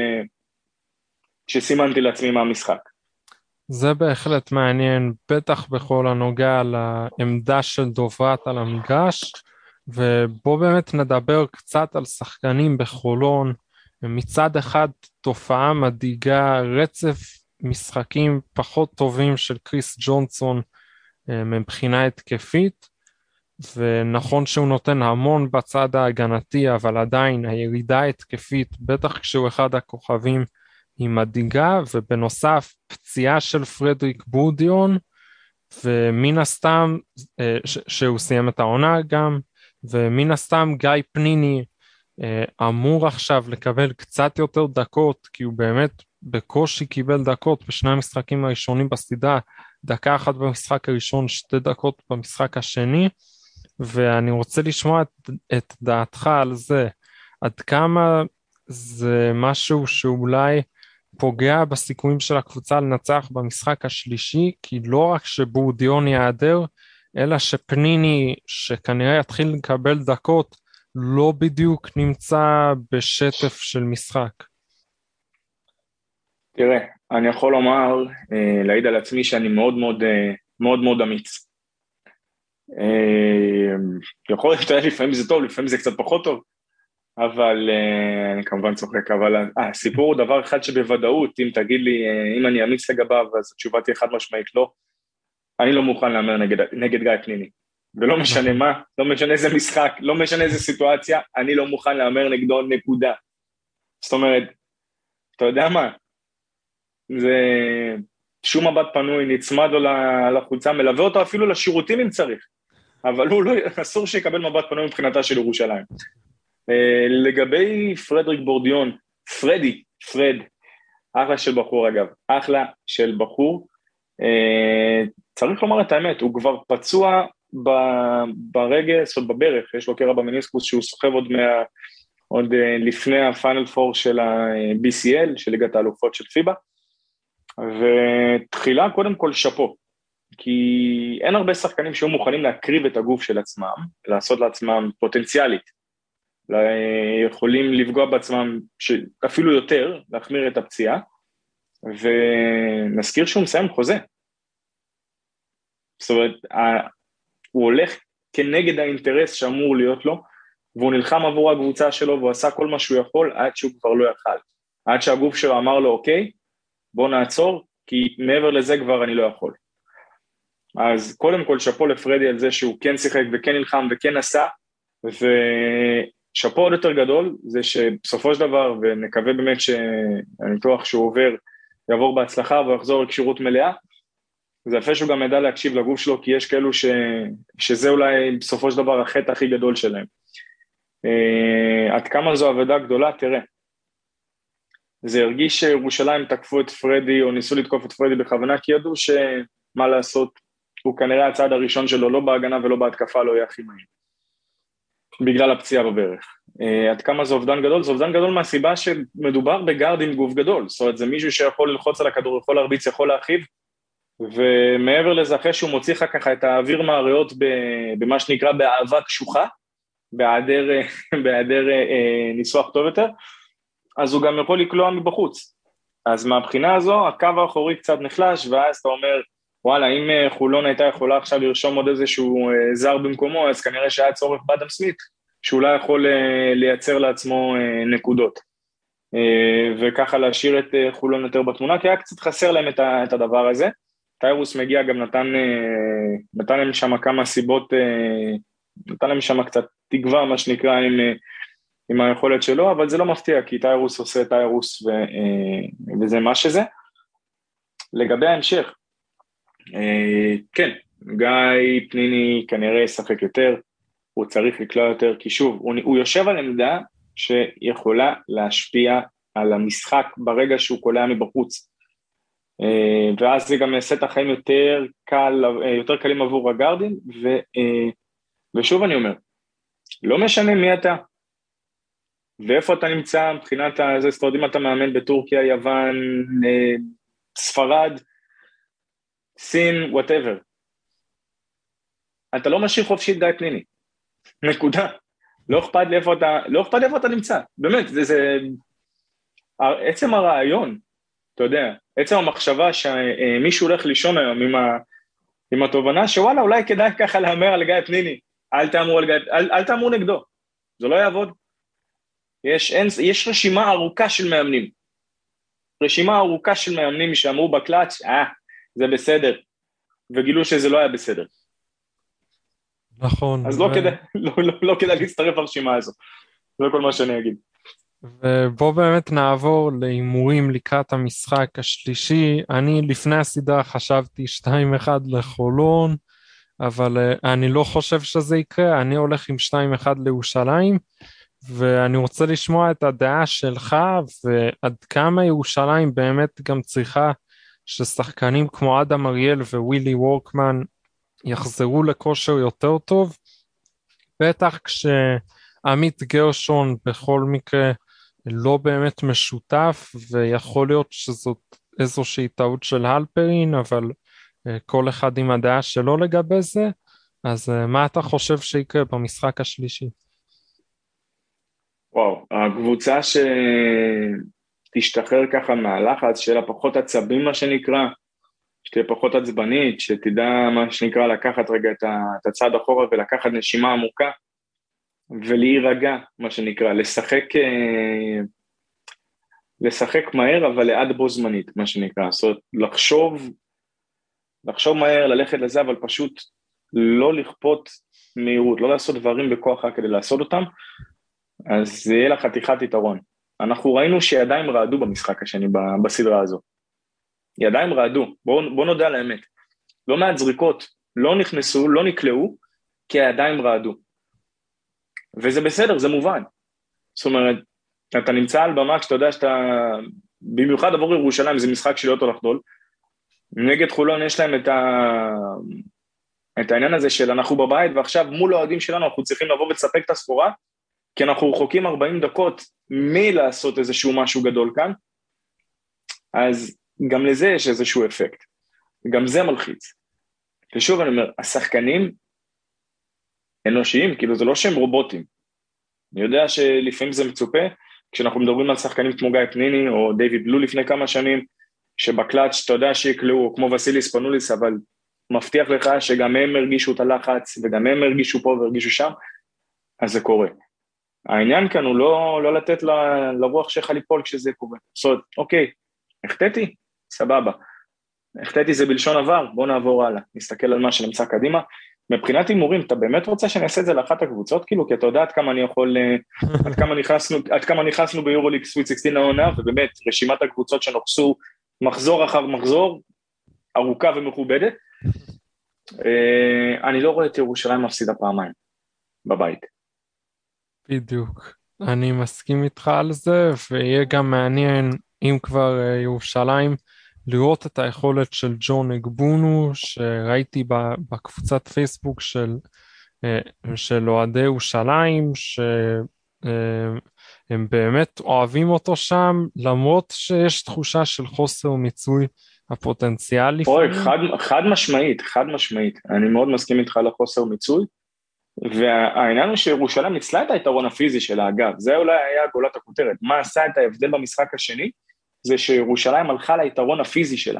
שסימנתי לעצמי מהמשחק. זה בהחלט מעניין, בטח בכל הנוגע לעמדה של דוברת על המגרש, ובוא באמת נדבר קצת על שחקנים בחולון. מצד אחד תופעה מדאיגה, רצף משחקים פחות טובים של קריס ג'ונסון מבחינה התקפית, ונכון שהוא נותן המון בצד ההגנתי, אבל עדיין הירידה ההתקפית, בטח כשהוא אחד הכוכבים, היא מדאיגה, ובנוסף פציעה של פרדריק בורדיון, ומן הסתם שהוא סיים את העונה גם, ומן הסתם גיא פניני אמור עכשיו לקבל קצת יותר דקות, כי הוא באמת בקושי קיבל דקות בשני המשחקים הראשונים בסדרה, דקה אחת במשחק הראשון, 2 דקות במשחק השני, ואני רוצה לשמוע את דעתך על זה, עד כמה זה משהו שאולי פוגע בסיכויים של הקבוצה לנצח במשחק השלישי, כי לא רק שבורדיון יעדר, אלא שפניני, שכנראה יתחיל לקבל דקות, לא בדיוק נמצא בשטף של משחק. תראה, אני יכול לומר, להעיד על עצמי שאני מאוד מאוד, מאוד מאוד אמיץ. יכול להיות לפעמים זה טוב, לפעמים זה קצת פחות טוב, אבל אני כמובן צוחק, אבל הסיפור הוא דבר אחד שבוודאות, אם תגיד לי, אם אני אמיץ לגביו, אז התשובה תהיה חד משמעית לא, אני לא מוכן לאמר נגד גיא פניני, ולא משנה מה, לא משנה איזה משחק, לא משנה איזה סיטואציה, אני לא מוכן לאמר נגדו נקודה. זאת אומרת, אתה יודע מה, זה שום מבט פנוי, נצמד לו לחולצה, מלווה אותו אפילו לשירותים אם צריך, אבל הוא לא, אסור שיקבל מבט פנוי מבחינתה של ירושלים. לגבי פרדריק בורדיון, פרד, אחלה של בחור אגב, אחלה של בחור, צריך לומר את האמת, הוא כבר פצוע ברגס או בברך, יש לו קרע במיניסקוס שהוא סוחב עוד לפני הפיינל פור של ה-BCL, של ליגת האלופות של פיבה, ותחילה קודם כל שפו, כי אין הרבה שחקנים שהיו מוכנים להקריב את הגוף של עצמם, לעשות לעצמם פוטנציאלית, יכולים לפגוע בעצמם אפילו יותר, להחמיר את הפציעה, ונזכיר שהוא מסיים חוזה. זאת אומרת, הוא הולך כנגד האינטרס שאמור להיות לו, והוא נלחם עבור הקבוצה שלו, והוא עשה כל מה שהוא יכול, עד שהוא כבר לא יכל. עד שהגוף שלו אמר לו, אוקיי, בוא נעצור, כי מעבר לזה כבר אני לא יכול. אז קודם כל שפו לפרדי על זה שהוא כן שיחק וכן נלחם וכן עשה, ושפו עוד יותר גדול, זה שבסופו של דבר, ונקווה באמת שהניתוח שהוא עובר, יעבור בהצלחה ויחזור לקשירות מלאה, זה יפה שהוא גם ידע להקשיב לגוף שלו, כי יש כאלו שזה אולי בסופו של דבר החטא הכי גדול שלהם. עד כמה זו עבודה גדולה, תראה. זה הרגיש שירושלים תקפו את פרדי, או ניסו לתקוף את פרדי בכוונה, כי ידעו שמה לעשות, הוא כנראה הצעד הראשון שלו, לא בהגנה ולא בהתקפה, לא יהיה הכי מהיר. בגלל הפציעה בברך. עד כמה זה אובדן גדול? זה אובדן גדול מהסיבה שמדובר בגארד עם גוף גדול, זאת אומרת, זה מישהו שיכול ללחוץ על הכדור, יכול להרביץ, יכול להרחיב, ומעבר לזה, אחרי שהוא מוציא ככה את האוויר מהריאות במה שנקרא באהבה קשוחה, בהיעדר ניסוח טוב יותר, אז הוא גם יכול לקלוע מבחוץ. אז מהבחינה הזו, הקו האחורי קצת נחלש, ואז אתה אומר, וואלה, אם חולון הייתה יכולה עכשיו לרשום עוד איזשהו זר במקומו, אז כנראה שהיה צורך באדם סמית, שאולי יכול לייצר לעצמו נקודות. וככה להשאיר את חולון יותר בתמונה, כי היה קצת חסר להם את הדבר הזה. טיירוס מגיע גם נתן להם שם כמה סיבות, נתן להם שם קצת תקווה, מה שנקרא, עם היכולת שלו, אבל זה לא מפתיע, כי טיירוס עושה טיירוס, וזה מה שזה. לגבי ההמשך, כן, גיא פניני כנראה ישחק יותר, הוא צריך לקלוע יותר, כי שוב, הוא יושב על עמדה שיכולה להשפיע על המשחק ברגע שהוא קולע מבחוץ, ואז זה גם יעשה את החיים יותר קלים עבור הגארדים, ושוב אני אומר, לא משנה מי אתה, ואיפה אתה נמצא מבחינת זה, זאת אומרת, אם אתה מאמן בטורקיה, יוון, ספרד, סין, whatever, אתה לא משאיר חופשית גיא פניני, נקודה, לא אכפת לי איפה אתה נמצא, באמת, זה עצם הרעיון, אתה יודע, עצם המחשבה שמישהו הולך לישון היום עם התובנה שוואלה, אולי כדאי ככה להאמר על גיא פניני, אל תאמרו נגדו, זה לא יעבוד. יש רשימה ארוכה של מאמנים, שאמרו בקלאץ', זה בסדר, וגילו שזה לא היה בסדר. נכון. אז לא כדאי להצטרף לרשימה הזו, זה כל מה שאני אגיד. ובוא באמת נעבור להימורים לקראת המשחק השלישי. אני לפני הסדרה חשבתי 2-1 לחולון, אבל אני לא חושב שזה יקרה, אני הולך עם 2-1 לירושלים, ואני רוצה לשמוע את הדעה שלך, ועד כמה ירושלים באמת גם צריכה ששחקנים כמו אדם אריאל ווילי וורקמן יחזרו לכושר יותר טוב, בטח כשעמית גרשון בכל מקרה לא באמת משותף, ויכול להיות שזאת איזושהי טעות של הלפרין, אבל כל אחד עם הדעה שלו לגבי זה. אז מה אתה חושב שיקרה במשחק השלישי? וואו, הקבוצה שתשתחרר ככה מהלחץ, שיהיה לה פחות עצבים מה שנקרא, שתהיה פחות עצבנית, שתדע מה שנקרא לקחת רגע את הצעד אחורה ולקחת נשימה עמוקה, ולהירגע מה שנקרא, לשחק מהר אבל לאט בו זמנית מה שנקרא, זאת אומרת לחשוב מהר, ללכת לזה, אבל פשוט לא לכפות מהירות, לא לעשות דברים בכוח כדי לעשות אותם, אז זה יהיה לה חתיכת יתרון. אנחנו ראינו שידיים רעדו במשחק השני בסדרה הזו. ידיים רעדו, בוא נודע על האמת. לא מעט זריקות, לא נכנסו, לא נקלעו, כי הידיים רעדו. וזה בסדר, זה מובן. זאת אומרת, אתה נמצא על במה כשאתה יודע שאתה, במיוחד עבור ירושלים, זה משחק של אותו לחדול, נגד חולון יש להם את העניין הזה של אנחנו בבית, ועכשיו מול האוהדים שלנו אנחנו צריכים לבוא ולספק את הסחורה, כי אנחנו רחוקים 40 דקות מלעשות איזשהו משהו גדול כאן, אז גם לזה יש איזשהו אפקט, גם זה מלחיץ. ושוב אני אומר, השחקנים אנושיים, כאילו זה לא שהם רובוטים, אני יודע שלפעמים זה מצופה, כשאנחנו מדברים על שחקנים כמו גיא פניני, או דיוויד בלו לפני כמה שנים, שבקלאץ' אתה יודע שיקלעו, כמו וסיליס פנוליס, אבל מבטיח לך שגם הם הרגישו את הלחץ, וגם הם הרגישו פה והרגישו שם, אז זה קורה. העניין כאן הוא לא לתת לרוח שלך ליפול כשזה קורה. זאת אומרת, אוקיי, החטאתי, סבבה. החטאתי זה בלשון עבר, בוא נעבור הלאה, נסתכל על מה שנמצא קדימה. מבחינת הימורים, אתה באמת רוצה שאני אעשה את זה לאחת הקבוצות, כאילו, כי אתה יודע עד כמה אני יכול, עד כמה נכנסנו ביורוליג סוויט 16 העונה, ובאמת, רשימת הקבוצות שנוחסו מחזור אחר מחזור, ארוכה ומכובדת. אני לא רואה את ירושלים מפסידה פעמיים בבית. בדיוק, אני מסכים איתך על זה, ויהיה גם מעניין אם כבר ירושלים לראות את היכולת של ג'ון אגבונו, שראיתי בקבוצת פייסבוק של אוהדי ירושלים, שהם באמת אוהבים אותו שם, למרות שיש תחושה של חוסר מיצוי הפוטנציאל. אוי, חד משמעית, אני מאוד מסכים איתך על החוסר מיצוי, והעניין הוא שירושלים ניצלה את היתרון הפיזי שלה, אגב, זה אולי היה גולת הכותרת, מה עשה את ההבדל במשחק השני, זה שירושלים הלכה ליתרון הפיזי שלה,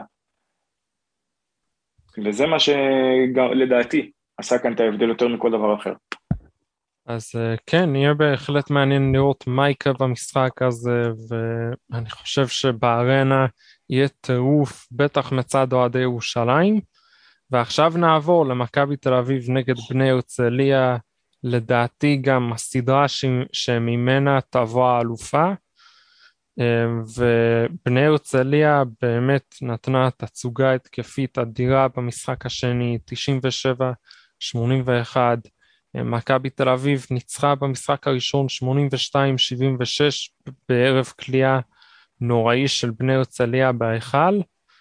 וזה מה שלדעתי עשה כאן את ההבדל יותר מכל דבר אחר. אז כן, יהיה בהחלט מעניין לראות מה יקרה במשחק הזה, ואני חושב שבארנה יהיה טירוף, בטח מצד אוהדי ירושלים, ועכשיו נעבור למכבי תל אביב נגד בני הרצליה, לדעתי גם הסדרה שממנה תבוא האלופה, ובני הרצליה באמת נתנה תצוגה התקפית אדירה במשחק השני, 97-81, מכבי תל אביב ניצחה במשחק הראשון 82-76 בערב קליעה נוראי של בני הרצליה בהיכל,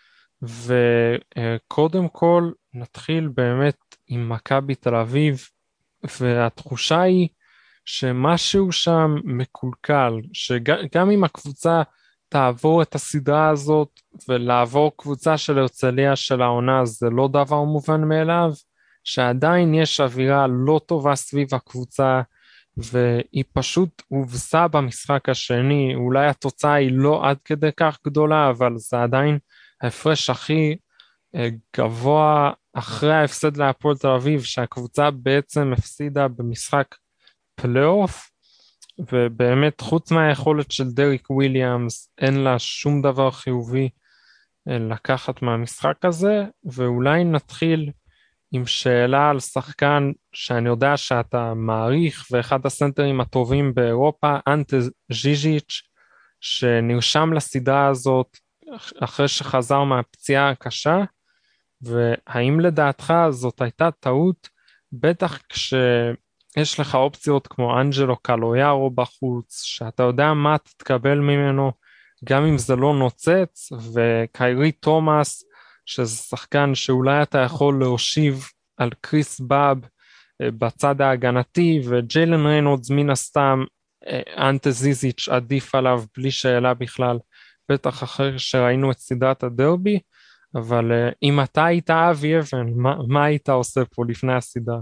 וקודם כל נתחיל באמת עם מכבי תל אביב, והתחושה היא שמשהו שם מקולקל, שגם אם הקבוצה תעבור את הסדרה הזאת, ולעבור קבוצה של הרצליה של העונה, זה לא דבר מובן מאליו, שעדיין יש אווירה לא טובה סביב הקבוצה, והיא פשוט הובסה במשחק השני, אולי התוצאה היא לא עד כדי כך גדולה, אבל זה עדיין ההפרש הכי גבוה אחרי ההפסד להפועל תל אביב, שהקבוצה בעצם הפסידה במשחק פלייאוף, ובאמת חוץ מהיכולת של דריק וויליאמס, אין לה שום דבר חיובי לקחת מהמשחק הזה, ואולי נתחיל עם שאלה על שחקן שאני יודע שאתה מעריך, ואחד הסנטרים הטובים באירופה, אנטה ז'יז'יץ', שנרשם לסדרה הזאת אחרי שחזר מהפציעה הקשה, והאם לדעתך זאת הייתה טעות, בטח כשיש לך אופציות כמו אנג'לו קלויארו בחוץ, שאתה יודע מה תתקבל ממנו, גם אם זה לא נוצץ, וקיירי תומאס, שזה שחקן שאולי אתה יכול להושיב על קריס באב בצד ההגנתי, וג'יילן ריינולדס מן הסתם, אנטה זיזיץ' עדיף עליו בלי שאלה בכלל, בטח אחרי שראינו את סדרת הדרבי, אבל אם אתה היית אבי אבן, מה היית עושה פה לפני הסדרה?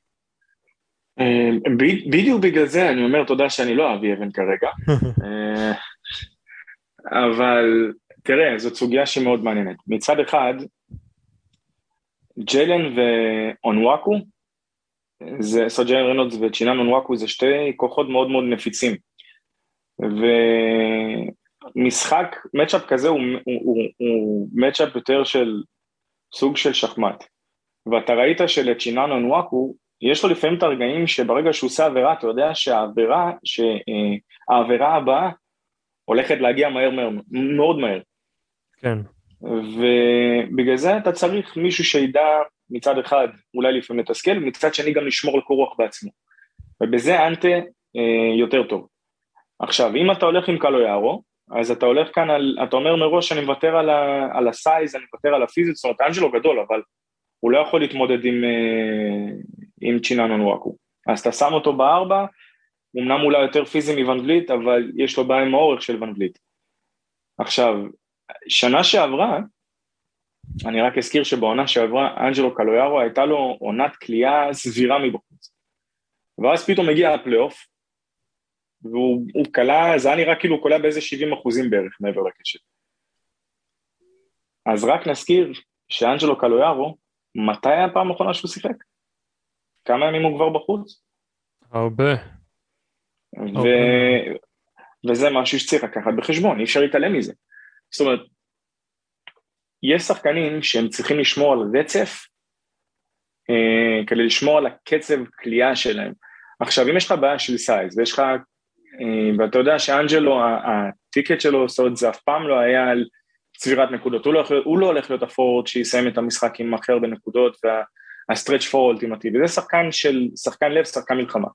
בדיוק בגלל זה אני אומר תודה שאני לא אבי אבן כרגע, אבל תראה, זאת סוגיה שמאוד מעניינת. מצד אחד, ג'יילן ואונוואקו, ג'יילן ריינולדס וצ'ינן אונוואקו זה שתי כוחות מאוד מאוד נפיצים, ומשחק, מצ'אפ כזה הוא מצ'אפ יותר של סוג של שחמט, ואתה ראית שלצ'ינן אונוואקו, יש לו לפעמים את הרגעים שברגע שהוא עושה עבירה, אתה יודע שהעבירה הבאה הולכת להגיע מהר, מאוד מהר. כן. ובגלל זה אתה צריך מישהו שידע מצד אחד אולי לפעמים לתסכל, מצד שני גם לשמור על קור רוח בעצמו. ובזה אנטה יותר טוב. עכשיו, אם אתה הולך עם קלויארו, אז אתה הולך כאן אתה אומר מראש שאני מוותר על הסייז, אני מוותר על הפיזית, זאת אומרת, אנג'לו גדול, אבל הוא לא יכול להתמודד עם צ'ינן אונוואקו. אז אתה שם אותו בארבע, אמנם אולי יותר פיזי מוון וליט, אבל יש לו בעיה עם האורך של וון וליט. עכשיו, שנה שעברה, אני רק אזכיר שבעונה שעברה, אנג'לו קלויארו הייתה לו עונת קליעה סבירה מבחוץ. ואז פתאום מגיע הפלייאוף, והוא קלה, זה היה נראה כאילו הוא קולה באיזה 70% בערך מעבר לקשת. אז רק נזכיר שאנג'לו קלויארו, מתי היה הפעם האחרונה שהוא שיחק? כמה ימים הוא כבר בחוץ? הרבה. וזה משהו שצריך לקחת בחשבון, אי אפשר להתעלם מזה. זאת אומרת, יש שחקנים שהם צריכים לשמור על רצף, כדי לשמור על הקצב קליעה שלהם. עכשיו, אם יש לך בעיה של סייז, ויש לך, ואתה יודע שאנג'לו, הטיקט שלו, זאת אומרת, זה אף פעם לא היה על צבירת נקודות, הוא לא הולך להיות הפורט שיסיים את המשחק עם אחר בנקודות, והסטרץ' פור אולטימטיבי, זה שחקן לב, שחקן מלחמה.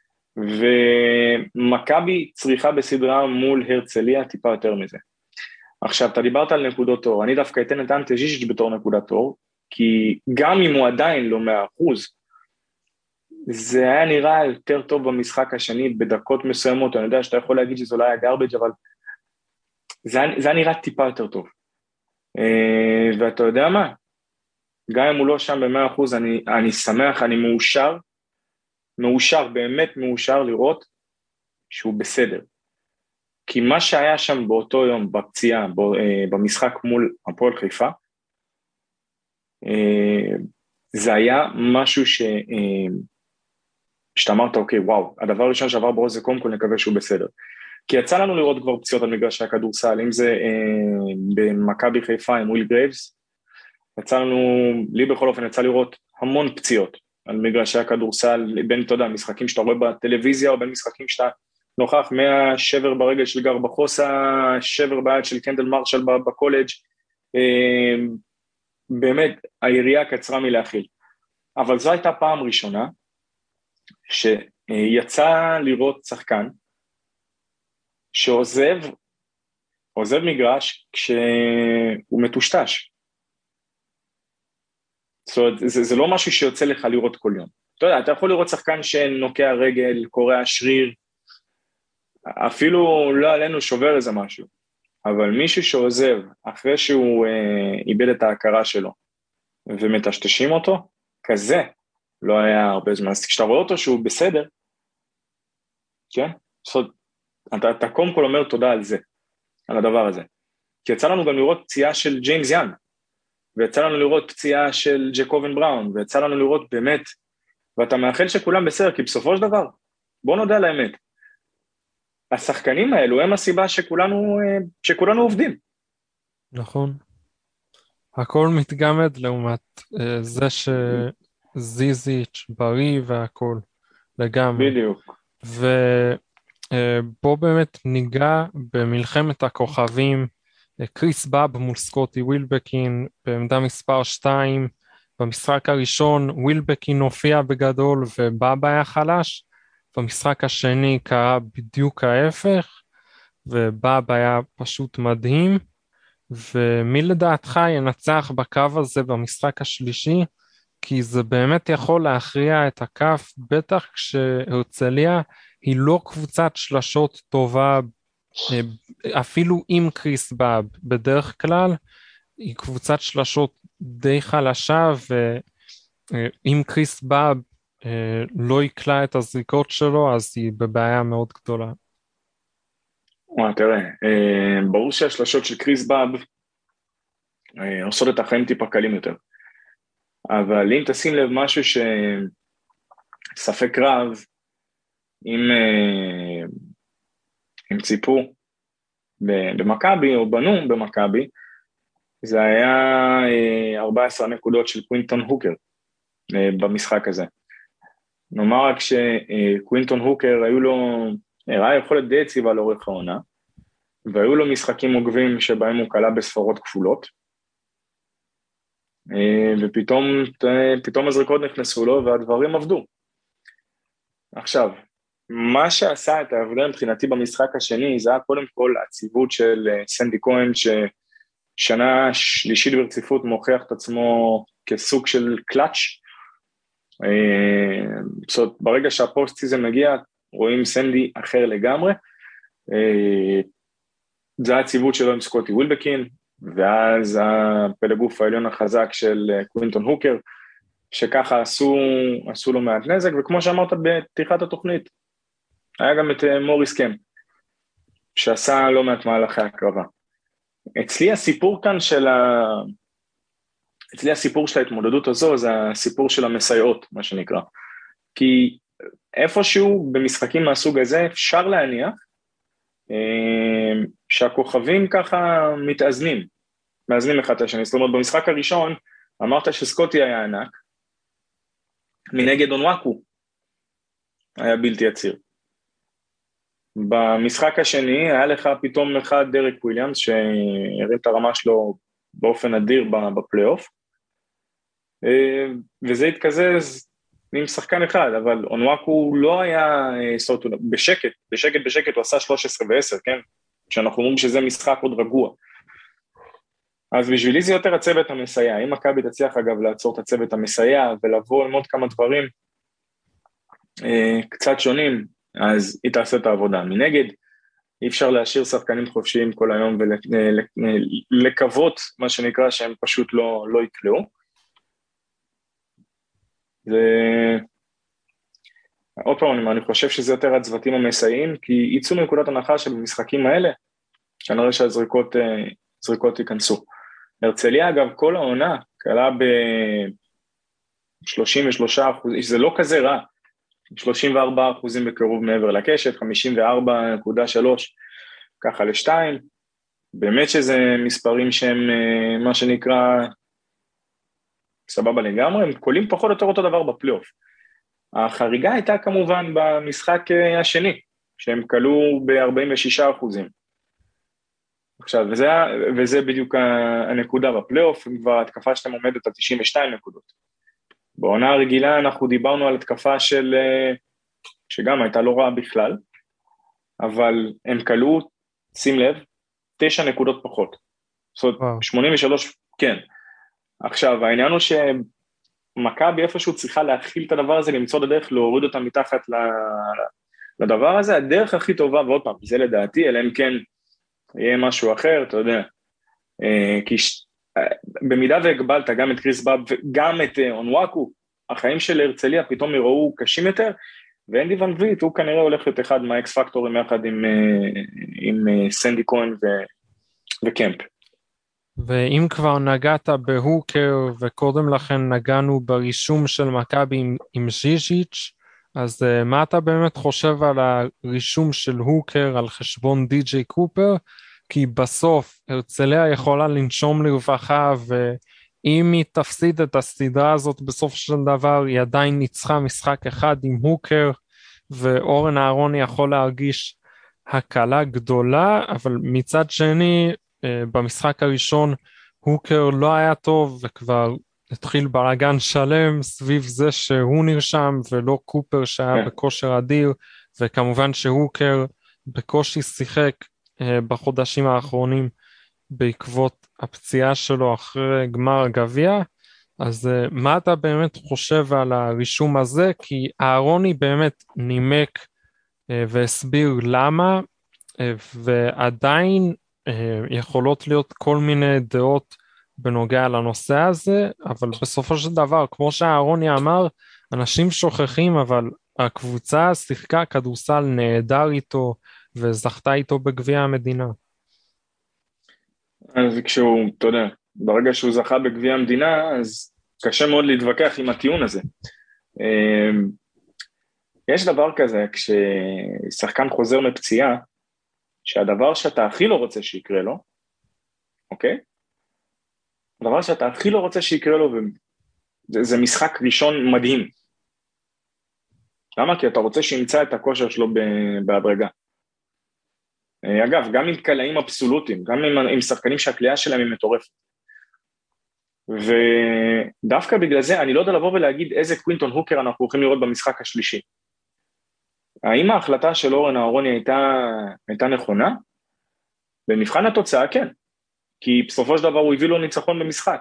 ומכבי צריכה בסדרה מול הרצליה טיפה יותר מזה. עכשיו, אתה דיברת על נקודות אור, אני דווקא אתן את אנטה ז'יז'יץ' בתור נקודת אור, כי גם אם הוא עדיין לא 100%, זה היה נראה יותר טוב במשחק השני, בדקות מסוימות, אני יודע שאתה יכול להגיד שזה לא היה גרבג', אבל זה היה נראה טיפה יותר טוב. ואתה יודע מה? גם אם הוא לא שם ב-100%, אני שמח, אני מאושר, באמת מאושר לראות שהוא בסדר. כי מה שהיה שם באותו יום, בפציעה, במשחק מול הפועל חיפה, זה היה משהו שאתה אמרת, אוקיי, וואו, הדבר הראשון שעבר בראש זה קודם כל נקווה שהוא בסדר. כי יצא לנו לראות כבר פציעות על מגרשי הכדורסל, אם זה במכבי חיפה עם וויל גרייבס, יצא לנו, לי בכל אופן יצא לראות המון פציעות על מגרשי הכדורסל, בין, אתה יודע, משחקים שאתה רואה בטלוויזיה, או בין משחקים שאתה נוכח מהשבר ברגל של גר בחוסה, שבר ביד של קנדל מרשל בקולג', באמת, היריעה קצרה מלהכיל. אבל זו הייתה פעם ראשונה, שיצא לראות שחקן, שעוזב מגרש כשהוא מטושטש. זאת אומרת, זה לא משהו שיוצא לך לראות כל יום. אתה יודע, אתה יכול לראות שחקן שנוקע רגל, קורע שריר, אפילו לא עלינו שובר איזה משהו, אבל מישהו שעוזב אחרי שהוא איבד את ההכרה שלו, ומטשטשים אותו, כזה לא היה הרבה זמן. אז כשאתה רואה אותו שהוא בסדר, כן? זאת אומרת, אתה קודם כל אומר תודה על זה, על הדבר הזה. כי יצא לנו גם לראות פציעה של ג'יימס יאן, ויצא לנו לראות פציעה של ג'קובן בראון, ויצא לנו לראות באמת, ואתה מאחל שכולם בסדר, כי בסופו של דבר, בוא נודע על האמת, השחקנים האלו הם הסיבה שכולנו עובדים. נכון. הכל מתגמד לעומת זה שזיזיץ' בריא והכל לגמרי. בדיוק. ובוא באמת ניגע במלחמת הכוכבים, קריס באב מול סקוטי ווילבקין בעמדה מספר 2, במשחק הראשון ווילבקין הופיע בגדול ובאב היה חלש, במשחק השני קרה בדיוק ההפך, ובאב היה פשוט מדהים, ומי לדעתך ינצח בקו הזה במשחק השלישי, כי זה באמת יכול להכריע את הכף, בטח כשהרצליה היא לא קבוצת שלשות טובה, אפילו עם קריס באב, בדרך כלל היא קבוצת שלשות די חלשה, ואם קריס באב לא יקלה את הזריקות שלו, אז היא בבעיה מאוד גדולה. תראה, ברור שהשלשות של קריס באב עושות את החיים טיפה קלים יותר, אבל אם תשים לב משהו שספק רב, אם ציפו במכבי או בנו במכבי, זה היה 14 נקודות של קווינטון הוקר במשחק הזה. נאמר רק שקווינטון הוקר הראה יכולת די יציבה לאורך העונה, והיו לו משחקים עוקבים שבהם הוא קלה בספרות כפולות, ופתאום הזריקות נכנסו לו והדברים עבדו. עכשיו, מה שעשה את ההבדל מבחינתי במשחק השני, זה היה קודם כל העציבות של סנדי כהן, ששנה שלישית ברציפות מוכיח את עצמו כסוג של קלאץ'. ברגע שהפוסט סיזן מגיע, רואים סנדי אחר לגמרי. זה העציבות שלו עם סקוטי ווילבקין, ואז הפלגוף העליון החזק של קווינטון הוקר, שככה עשו לו מעט נזק, וכמו שאמרת בפתיחת התוכנית, היה גם את מוריס קם, שעשה לא מעט מהלכי הקרבה. אצלי הסיפור כאן אצלי הסיפור של ההתמודדות הזו, זה הסיפור של המסייעות, מה שנקרא. כי איפשהו במשחקים מהסוג הזה, אפשר להניח, שהכוכבים ככה מאזנים אחד את השני. זאת אומרת, במשחק הראשון, אמרת שסקוטי היה ענק, מנגד אונוואקו היה בלתי יציר. במשחק השני, היה לך פתאום אחד דרק וויליאמס, שהרים את הרמה שלו באופן אדיר בפלייאוף, וזה התקזז עם שחקן אחד, אבל אונוואקו לא היה בשקט, הוא עשה 13 ו-10, כן? כשאנחנו אומרים שזה משחק עוד רגוע. אז בשבילי זה יותר הצוות המסייע. אם מכבי תצליח אגב לעצור את הצוות המסייע, ולבוא ללמוד כמה דברים קצת שונים, אז היא תעשה את העבודה. מנגד, אי אפשר להשאיר שחקנים חופשיים כל היום, ולקוות, מה שנקרא, שהם פשוט לא יקלעו. עוד פעם, אני חושב שזה יותר הצוותים המסייעים, כי יצאו מנקודת הנחה שבמשחקים האלה, כנראה שהזריקות ייכנסו. הרצליה, אגב, כל העונה קלה ב-33%, זה לא כזה רע, 34% בקירוב מעבר לקשת, 54.3 ככה ל-2, באמת שזה מספרים שהם מה שנקרא סבבה לגמרי, הם קולים פחות או יותר אותו דבר בפלייאוף. החריגה הייתה כמובן במשחק השני, שהם קלו ב-46%. עכשיו, וזה בדיוק הנקודה בפלייאוף, כבר התקפה שאתם עומדת על 92 נקודות. בעונה הרגילה אנחנו דיברנו על התקפה שגם הייתה לא רעה בכלל, אבל הם קלו, שים לב, 9 נקודות פחות. זאת אומרת, 83, כן. עכשיו, העניין הוא שמכבי איפשהו צריכה להכיל את הדבר הזה, למצוא את הדרך להוריד אותם מתחת לדבר הזה, הדרך הכי טובה, ועוד פעם, זה לדעתי, אלא אם כן יהיה משהו אחר, אתה יודע, כי במידה והגבלת גם את קריס באב וגם את אונוואקו, החיים של הרצליה פתאום יראו קשים יותר, ואנדי ון וליט הוא כנראה הולך להיות אחד מהאקס פקטורים יחד עם סנדי כהן וקמפ. ואם כבר נגעת בהוקר, וקודם לכן נגענו ברישום של מכבי עם ז'יז'יץ', אז מה אתה באמת חושב על הרישום של הוקר על חשבון די.ג'יי קופר? כי בסוף הרצליה יכולה לנשום לרווחה, ואם היא תפסיד את הסדרה הזאת בסוף של דבר, היא עדיין ניצחה משחק אחד עם הוקר, ואורן אהרוני יכול להרגיש הקלה גדולה, אבל מצד שני, במשחק הראשון הוקר לא היה טוב, וכבר התחיל בלגן שלם סביב זה שהוא נרשם ולא קופר שהיה בכושר אדיר, וכמובן שהוקר בקושי שיחק בחודשים האחרונים בעקבות הפציעה שלו אחרי גמר הגביע. אז מה אתה באמת חושב על הרישום הזה? כי אהרוני באמת נימק והסביר למה, ועדיין יכולות להיות כל מיני דעות בנוגע לנושא הזה, אבל בסופו של דבר, כמו שאהרוני אמר, אנשים שוכחים, אבל הקבוצה שיחקה כדורסל נהדר איתו, וזכתה איתו בגביע המדינה. אז כשהוא, אתה יודע, ברגע שהוא זכה בגביע המדינה, אז קשה מאוד להתווכח עם הטיעון הזה. יש דבר כזה, כששחקן חוזר מפציעה, שהדבר שאתה הכי לא רוצה שיקרה לו, אוקיי? הדבר שאתה הכי לא רוצה שיקרה לו, זה משחק ראשון מדהים. למה? כי אתה רוצה שימצא את הכושר שלו בהדרגה. אגב, גם עם קלעים אבסולוטיים, גם עם שחקנים שהקליעה שלהם היא מטורפת. ודווקא בגלל זה, אני לא יודע לבוא ולהגיד איזה קווינטון הוקר אנחנו הולכים לראות במשחק השלישי. האם ההחלטה של אורן אהרוני הייתה נכונה? במבחן התוצאה כן, כי בסופו של דבר הוא הביא לו ניצחון במשחק.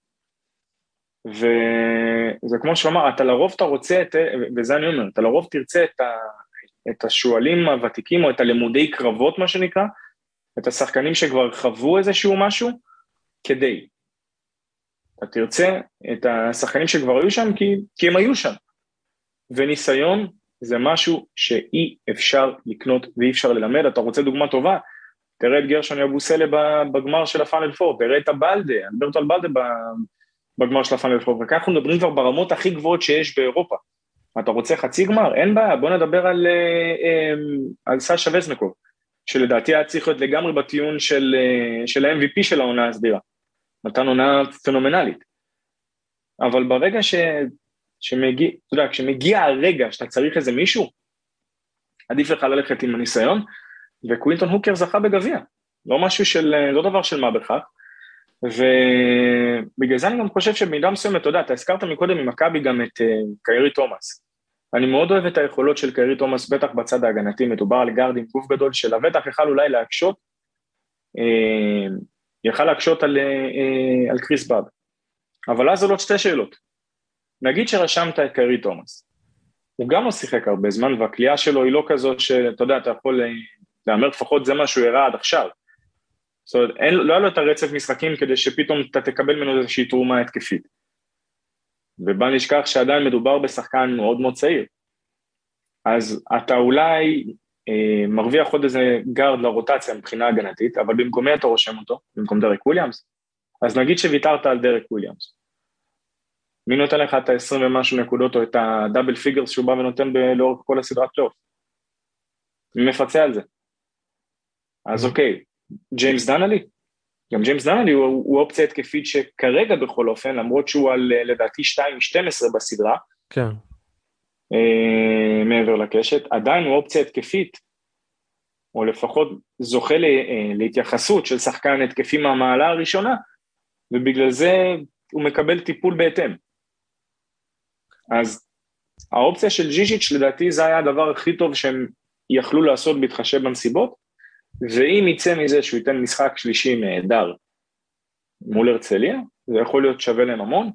וזה כמו שאומר, אתה לרוב אתה רוצה, וזה אני אומר, אתה לרוב תרצה את השואלים הוותיקים, או את הלימודי קרבות, מה שנקרא, את השחקנים שכבר חוו איזשהו משהו, כדי. אתה תרצה את השחקנים שכבר היו שם, כי הם היו שם. וניסיון זה משהו שאי אפשר לקנות ואי אפשר ללמד. אתה רוצה דוגמה טובה? תראה את גרשון יבוסלה בגמר של הפאנל פור, תראה את הבלדה, אלברטו אלבלדה בגמר של הפאנל פור, וכך אנחנו מדברים כבר ברמות הכי גבוהות שיש באירופה. אתה רוצה חצי גמר? אין בעיה, בוא נדבר על סשה וזנקוב, שלדעתי היה צריך להיות לגמרי בטיעון של ה-MVP של העונה הסדירה. נתן עונה פנומנלית. אבל ברגע שמגיע, אתה יודע, כשמגיע הרגע שאתה צריך איזה מישהו, עדיף לך ללכת עם הניסיון, וקווינטון הוקר זכה בגביע. לא דבר של מה בכך. ובגלל זה אני גם חושב שבמידה מסוימת, אתה יודע, אתה הזכרת מקודם ממכבי גם את קיירי תומאס. אני מאוד אוהב את היכולות של קיירי תומאס, בטח בצד ההגנתי, מדובר על גארד עם גוף גדול שלה, בטח יכל אולי להקשות על קריס באב. אבל אז עולות שתי שאלות. נגיד שרשמת את קיירי תומאס. הוא גם לא שיחק הרבה זמן, והקליעה שלו היא לא כזו שאתה יודע, אתה יכול לאמר לפחות זה מה שהוא הראה עד עכשיו. זאת אומרת, לא היה לו את הרצף משחקים כדי שפתאום אתה תקבל ממנו איזושהי תרומה התקפית. ובל נשכח שעדיין מדובר בשחקן מאוד מאוד צעיר. אז אתה אולי מרוויח עוד איזה גארד לרוטציה מבחינה הגנתית, אבל במקומי אתה רושם אותו, במקום דרק וויליאמס, אז נגיד שוויתרת על דרק וויליאמס. מי נותן לך את ה-20 ומשהו נקודות, או את הדאבל פיגרס שהוא בא ונותן לאורך כל הסדרת פלייאוף? מי מפצה על זה? אז אוקיי, ג'יימס דנלי? גם ג'יימס דנלי הוא אופציה התקפית שכרגע בכל אופן, למרות שהוא על לדעתי 2-12 בסדרה, כן. מעבר לקשת, עדיין הוא אופציה התקפית, או לפחות זוכה להתייחסות של שחקן התקפי מהמעלה הראשונה, ובגלל זה הוא מקבל טיפול בהתאם. אז האופציה של ז'יז'יץ' לדעתי זה היה הדבר הכי טוב שהם יכלו לעשות בהתחשב בנסיבות, ואם יצא מזה שהוא ייתן משחק שלישי נהדר מול הרצליה, זה יכול להיות שווה להם המון,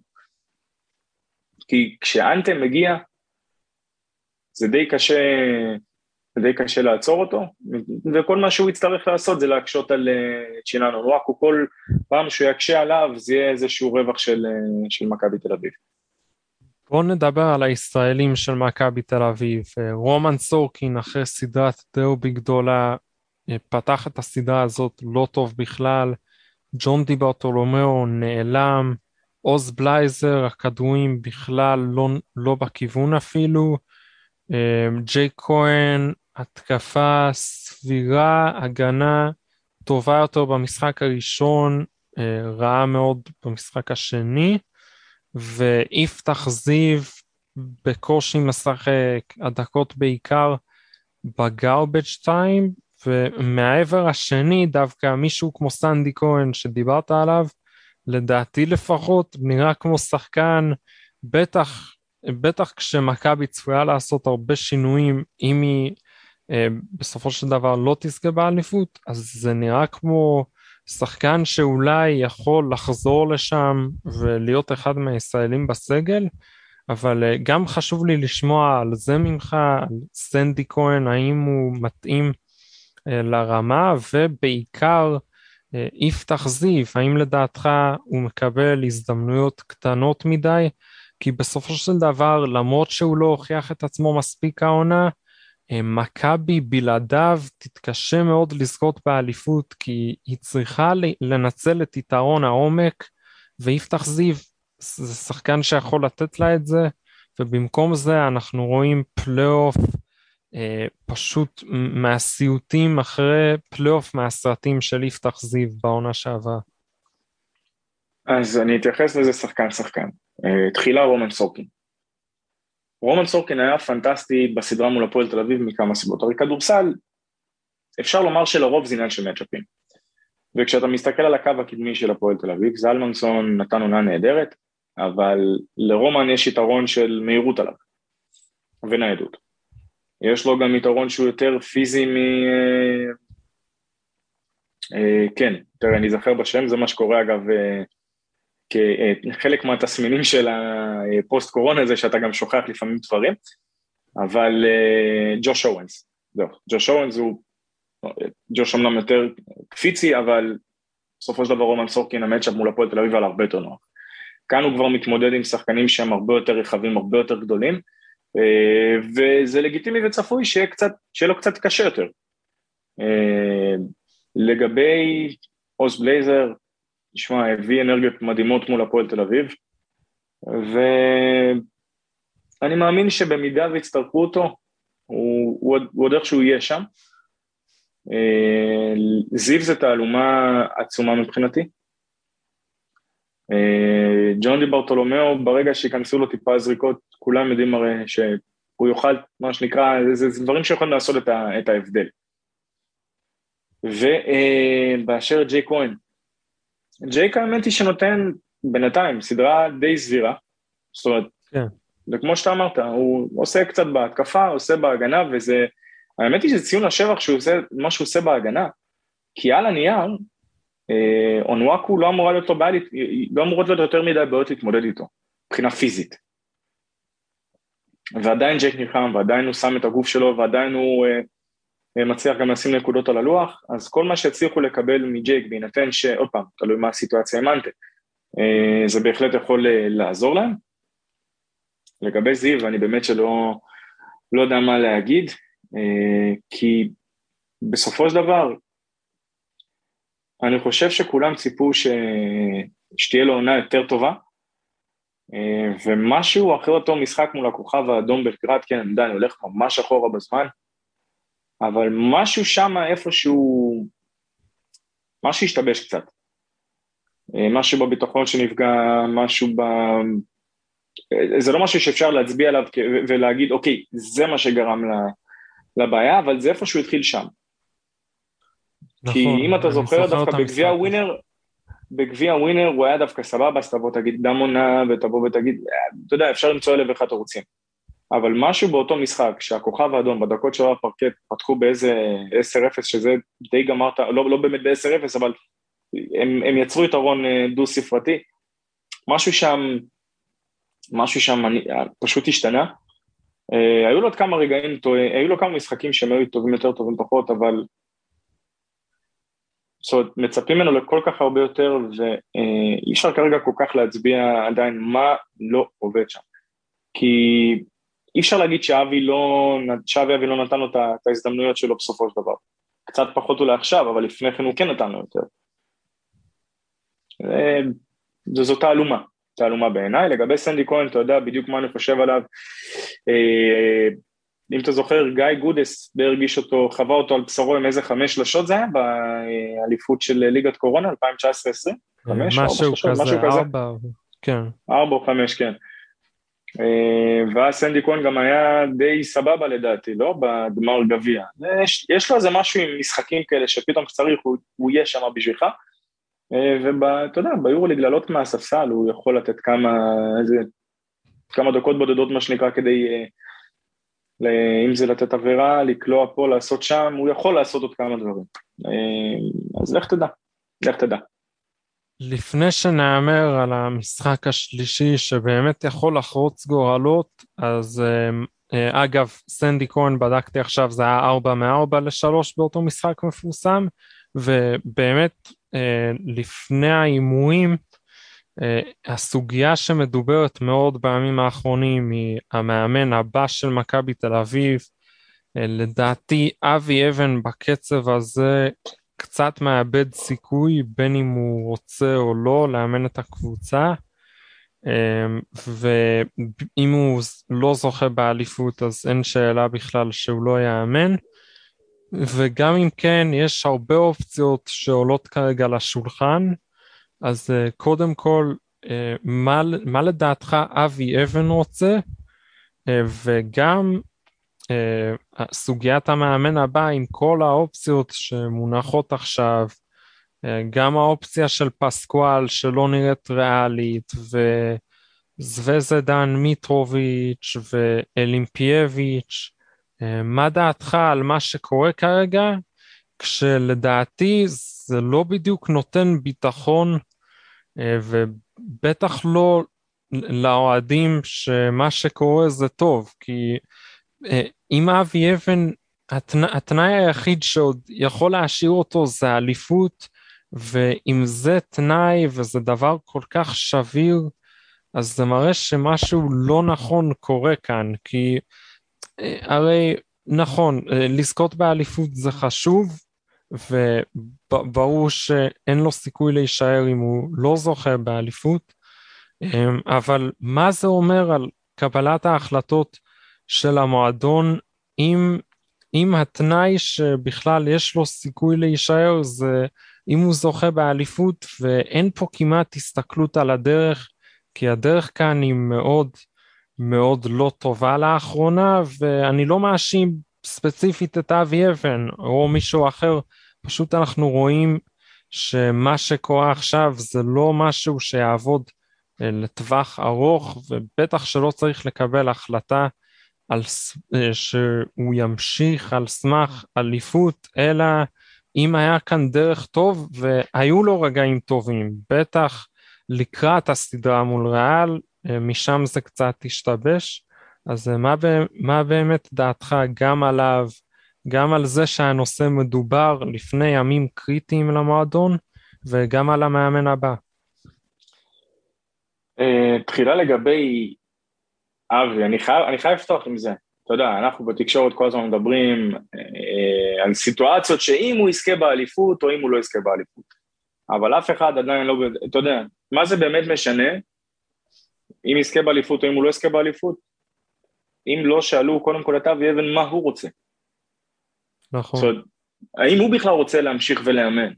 כי כשאנטם מגיע, זה די קשה לעצור אותו, וכל מה שהוא יצטרך לעשות זה להקשות על צ'יננו נואקו, כל פעם שהוא יקשה עליו זה יהיה איזשהו רווח של מכבי תל אביב. בואו נדבר על הישראלים של מכבי תל אביב. רומן סורקין אחרי סדרת דרבי גדולה, פתח את הסדרה הזאת לא טוב בכלל, ג'ון די ברטולומיאו נעלם, עוז בלייזר, הכדורים בכלל לא בכיוון אפילו, ג'יי כהן, התקפה סבירה, הגנה טובה יותר במשחק הראשון, רעה מאוד במשחק השני, ויפתח זיו בקושי משחק, הדקות בעיקר בגארבג' טיים, ומהעבר השני דווקא מישהו כמו סנדי כהן שדיברת עליו, לדעתי לפחות נראה כמו שחקן, בטח כשמכבי צפויה לעשות הרבה שינויים, אם היא בסופו של דבר לא תזכה באליפות, אז זה נראה כמו שחקן שאולי יכול לחזור לשם ולהיות אחד מהישראלים בסגל, אבל גם חשוב לי לשמוע על זה ממך, על סנדי כהן, האם הוא מתאים לרמה, ובעיקר יפתח זיו, האם לדעתך הוא מקבל הזדמנויות קטנות מדי, כי בסופו של דבר, למרות שהוא לא הוכיח את עצמו מספיק העונה, מכבי בלעדיו תתקשה מאוד לזכות באליפות, כי היא צריכה לנצל את יתרון העומק, ויפתח זיו זה שחקן שיכול לתת לה את זה, ובמקום זה אנחנו רואים פלייאוף פשוט מהסיוטים אחרי פלייאוף מהסרטים של יפתח זיו בעונה שעברה. אז אני אתייחס לזה שחקן. תחילה רומן סורקין. רומן סורקין היה פנטסטי בסדרה מול הפועל תל אביב מכמה סיבות. הרי כדורסל, אפשר לומר שלרוב זה עניין של מצ'אפים. וכשאתה מסתכל על הקו הקדמי של הפועל תל אביב, זלמנסון נתן עונה נהדרת, אבל לרומן יש יתרון של מהירות עליו, וניידות. יש לו גם יתרון שהוא יותר פיזי כן, תראה, אני זכר בשם, זה מה שקורה אגב, כחלק מהתסמינים של הפוסט קורונה הזה, שאתה גם שוכח לפעמים דברים, אבל ג'וש אורנס, ג'וש אורנס הוא, ג'וש אמנם יותר קפיצי, אבל בסופו של דבר רומן סורקין המצ'אפ מול הפועל תל אביב על הרבה יותר נוח. כאן הוא כבר מתמודד עם שחקנים שהם הרבה יותר רחבים, הרבה יותר גדולים, וזה לגיטימי וצפוי שיהיה לו קצת קשה יותר. לגבי עוז בלייזר, נשמע, הביא אנרגיות מדהימות מול הפועל תל אביב, ואני מאמין שבמידה והצטרכו אותו, הוא עוד איך שהוא יהיה שם. זיו זה תעלומה עצומה מבחינתי. ג'ון די ברטולומיאו, ברגע שיכנסו לו טיפה זריקות, כולם יודעים הרי שהוא יוכל, מה שנקרא, זה דברים שיכולים לעשות את ההבדל. ובאשר ג'יי כהן, ג'יי האמת היא שנותן בינתיים סדרה די סבירה, זאת אומרת, וכמו שאתה אמרת, הוא עושה קצת בהתקפה, עושה בהגנה, וזה, האמת היא שזה ציון לשבח שהוא עושה מה שהוא עושה בהגנה, כי על הנייר, אונוואקו לא אמורות להיות יותר מדי בעיות להתמודד איתו, מבחינה פיזית. ועדיין ג'ייק נלחם, ועדיין הוא שם את הגוף שלו, ועדיין הוא מצליח גם לשים נקודות על הלוח, אז כל מה שהצליחו לקבל מג'ייק, בהינתן שעוד פעם, תלוי מה הסיטואציה המנטה, זה בהחלט יכול לעזור להם. לגבי זיו, אני באמת שלא יודע מה להגיד, כי בסופו של דבר, אני חושב שכולם ציפו שתהיה לו עונה יותר טובה, ומשהו אחרי אותו משחק מול הכוכב האדום בלגרד, כן, אני יודע, אני הולך ממש אחורה בזמן, אבל משהו שם איפשהו, משהו השתבש קצת. משהו בביטחון שנפגע, זה לא משהו שאפשר להצביע עליו ולהגיד, אוקיי, זה מה שגרם לבעיה, אבל זה איפשהו התחיל שם. נכון, כי אם אתה זוכר דווקא בגביע ווינר, הוא היה דווקא סבבה, אז תבוא תגיד דם עונה, ותבוא ותגיד, אתה יודע, אפשר למצוא אלף ואחת ערוצים. אבל משהו באותו משחק, שהכוכב האדום בדקות של הפרקט פתחו באיזה 10-0, שזה די גמרת, לא באמת ב-10-0, אבל הם יצרו יתרון דו ספרתי, משהו שם פשוט השתנה. היו לו עוד כמה רגעים, היו לו כמה משחקים שהם היו טובים יותר, טובים פחות, אבל מצפים ממנו לכל כך הרבה יותר, ואי אפשר כרגע כל כך להצביע עדיין מה לא עובד שם. כי אי אפשר להגיד שאבי לא נתן לו את ההזדמנויות שלו בסופו של דבר. קצת פחות אולי עכשיו, אבל לפני כן הוא כן נתן לו יותר. זו תעלומה בעיניי. לגבי סנדי כהן, אתה יודע בדיוק מה אני חושב עליו. אם אתה זוכר, גיא גודס הרגיש אותו, חווה אותו על בשרו עם איזה 5 שלשות זה היה, באליפות של ליגת קורונה, 2019-2020? 5, 4 שלשות, משהו כזה. 4, כן. 4 או 5, כן. ואז סנדי כהן גם היה די סבבה לדעתי, לא? בגמר גביע. יש לו איזה משהו עם משחקים כאלה, שפתאום צריך, הוא יהיה שם בשבילך, ואתה יודע, ביורוליג לעלות מהספסל, הוא יכול לתת כמה דקות בודדות, מה שנקרא, כדי, אם זה לתת עבירה, לקלוע פה, לעשות שם, הוא יכול לעשות עוד כמה דברים. אז לך תדע. לפני שנאמר על המשחק השלישי שבאמת יכול לחרוץ גורלות, אז אגב, סנדי כהן בדקתי עכשיו, זה היה 4-4 ל-3 באותו משחק מפורסם, ובאמת לפני האימונים, הסוגיה שמדוברת מאוד בימים האחרונים היא המאמן הבא של מכבי תל אביב, לדעתי אבי אבן בקצב הזה קצת מאבד סיכוי בין אם הוא רוצה או לא לאמן את הקבוצה, ואם הוא לא זוכה באליפות אז אין שאלה בכלל שהוא לא יאמן, וגם אם כן יש הרבה אופציות שעולות כרגע לשולחן. אז קודם כל, מה לדעתך אבי אבן רוצה, וגם סוגיית המאמן הבא עם כל האופציות שמונחות עכשיו, גם האופציה של פסקואל שלא נראית ריאלית, וזווזדן מיטרוביץ' ואלימפייביץ', מה דעתך על מה שקורה כרגע, כשלדעתי זה לא בדיוק נותן ביטחון, ובטח לא לאוהדים שמה שקורה זה טוב, כי אם אבי אבן, התנאי היחיד שעוד יכול להשאיר אותו זה האליפות, ואם זה תנאי וזה דבר כל כך שביר, אז זה מראה שמשהו לא נכון קורה כאן, כי הרי נכון, לזכות באליפות זה חשוב, וברור שאין לו סיכוי להישאר אם הוא לא זוכה באליפות, אבל מה זה אומר על קבלת ההחלטות של המועדון, אם התנאי שבכלל יש לו סיכוי להישאר זה אם הוא זוכה באליפות, ואין פה כמעט הסתכלות על הדרך, כי הדרך כאן היא מאוד מאוד לא טובה לאחרונה, ואני לא מאשים ספציפית את אבי אבן או מישהו אחר, פשוט אנחנו רואים שמה שקורה עכשיו זה לא משהו שיעבוד לטווח ארוך, ובטח שלא צריך לקבל החלטה שהוא ימשיך על סמך אליפות, אלא אם היה כאן דרך טוב, והיו לו רגעים טובים, בטח לקראת הסדרה מול ריאל, משם זה קצת השתבש. אז מה באמת דעתך גם עליו, גם על זה שהנושא מדובר לפני ימים קריטיים למועדון, וגם על המאמן הבא? תחילה לגבי אבי, אני חייב לפתוח עם זה. אתה יודע, אנחנו בתקשורת כל הזמן מדברים על סיטואציות שאם הוא יזכה באליפות, או אם הוא לא יזכה באליפות. אבל אף אחד עדיין לא, אתה יודע, מה זה באמת משנה? אם יזכה באליפות, או אם הוא לא יזכה באליפות? אם לא שאלו קודם כל את אבי אבן מה הוא רוצה. נכון. זאת אומרת, האם הוא בכלל רוצה להמשיך ולאמן?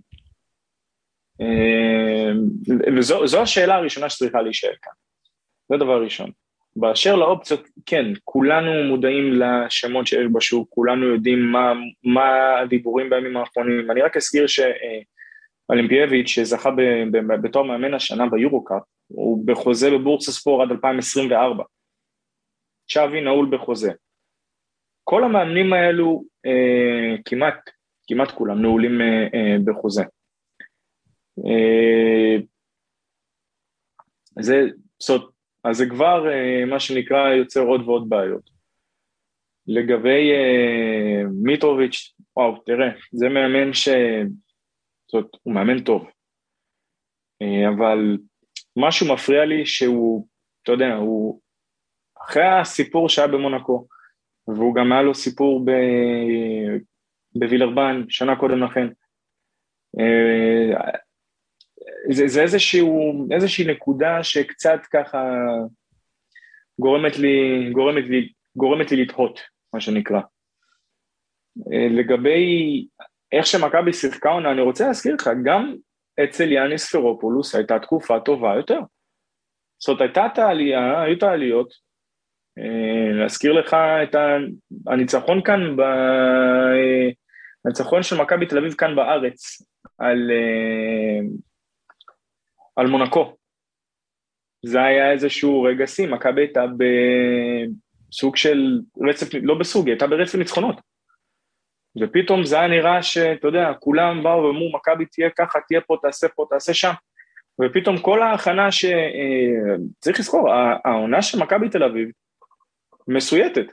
וזו השאלה הראשונה שצריכה להישאל כאן. זה דבר ראשון. באשר לאופציות, כן, כולנו מודעים לשמות שיש בשוק, כולנו יודעים מה הדיבורים בימים האחרונים. אני רק אזכיר שאולימפייביץ' שזכה בתור מאמן השנה ביורוקאפ, הוא בחוזה בבורסה ספור עד 2024. צ'אבי נעול בחוזה. כל המאמנים האלו, כמעט כולם נעולים בחוזה. אז זה כבר מה שנקרא יוצר עוד ועוד בעיות. לגבי מיטרוביץ', וואו, תראה, זה מאמן הוא מאמן טוב. אבל משהו מפריע לי שהוא, אתה יודע, הוא אחרי הסיפור שהיה במונקו, והוא גם היה לו סיפור בווילרבן, שנה קודם לכן, זה איזושהי נקודה שקצת ככה גורמת לי לתהות, מה שנקרא. לגבי איך שמכבי שיחקה עונה, אני רוצה להזכיר לך, גם אצל יאניס ספרופולוס הייתה תקופה טובה יותר. זאת אומרת, הייתה את העלייה, היו את העליות, להזכיר לך את הניצחון כאן, הניצחון של מכבי תל אביב כאן בארץ, על מונקו. זה היה איזשהו רגע שיא, מכבי הייתה בסוג של רצף, לא בסוג, הייתה ברצף ניצחונות. ופתאום זה היה נראה שאתה יודע, כולם באו ואמרו, מכבי תהיה ככה, תהיה פה, תעשה שם. ופתאום כל ההכנה צריך לזכור, העונה של מכבי תל אביב מסויטת.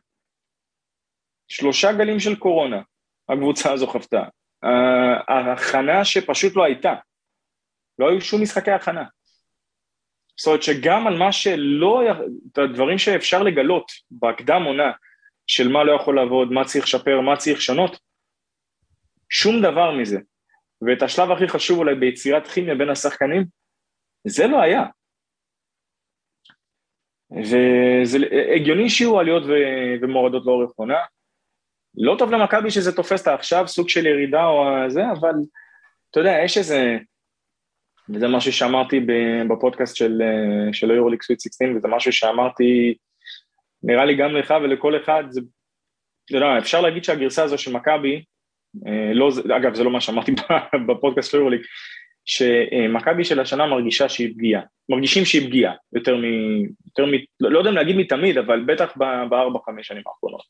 3 גלים של קורונה, הקבוצה הזו חוותה. ההכנה שפשוט לא הייתה. לא היו שום משחקי הכנה. זאת אומרת שגם על מה שלא, את הדברים שאפשר לגלות בהקדם עונה, של מה לא יכול לעבוד, מה צריך לשפר, מה צריך לשנות, שום דבר מזה. ואת השלב הכי חשוב אולי ביצירת כימיה בין השחקנים, זה לא היה. וזה הגיוני שיהיו עליות ומורדות לאורך עונה. לא טוב למכבי שזה תופס עכשיו, סוג של ירידה או זה, אבל אתה יודע, יש איזה, וזה משהו שאמרתי בפודקאסט של היורוליג סוויט 16, וזה משהו שאמרתי, נראה לי גם לך ולכל אחד, זה, לא, אפשר להגיד שהגרסה הזו של מכבי, לא, אגב, זה לא מה שאמרתי בפודקאסט של היורוליג, שמכבי של השנה מרגישים שהיא פגיעה, יותר לא יודע אם להגיד מתמיד, אבל בטח ב4-5 שנים האחרונות.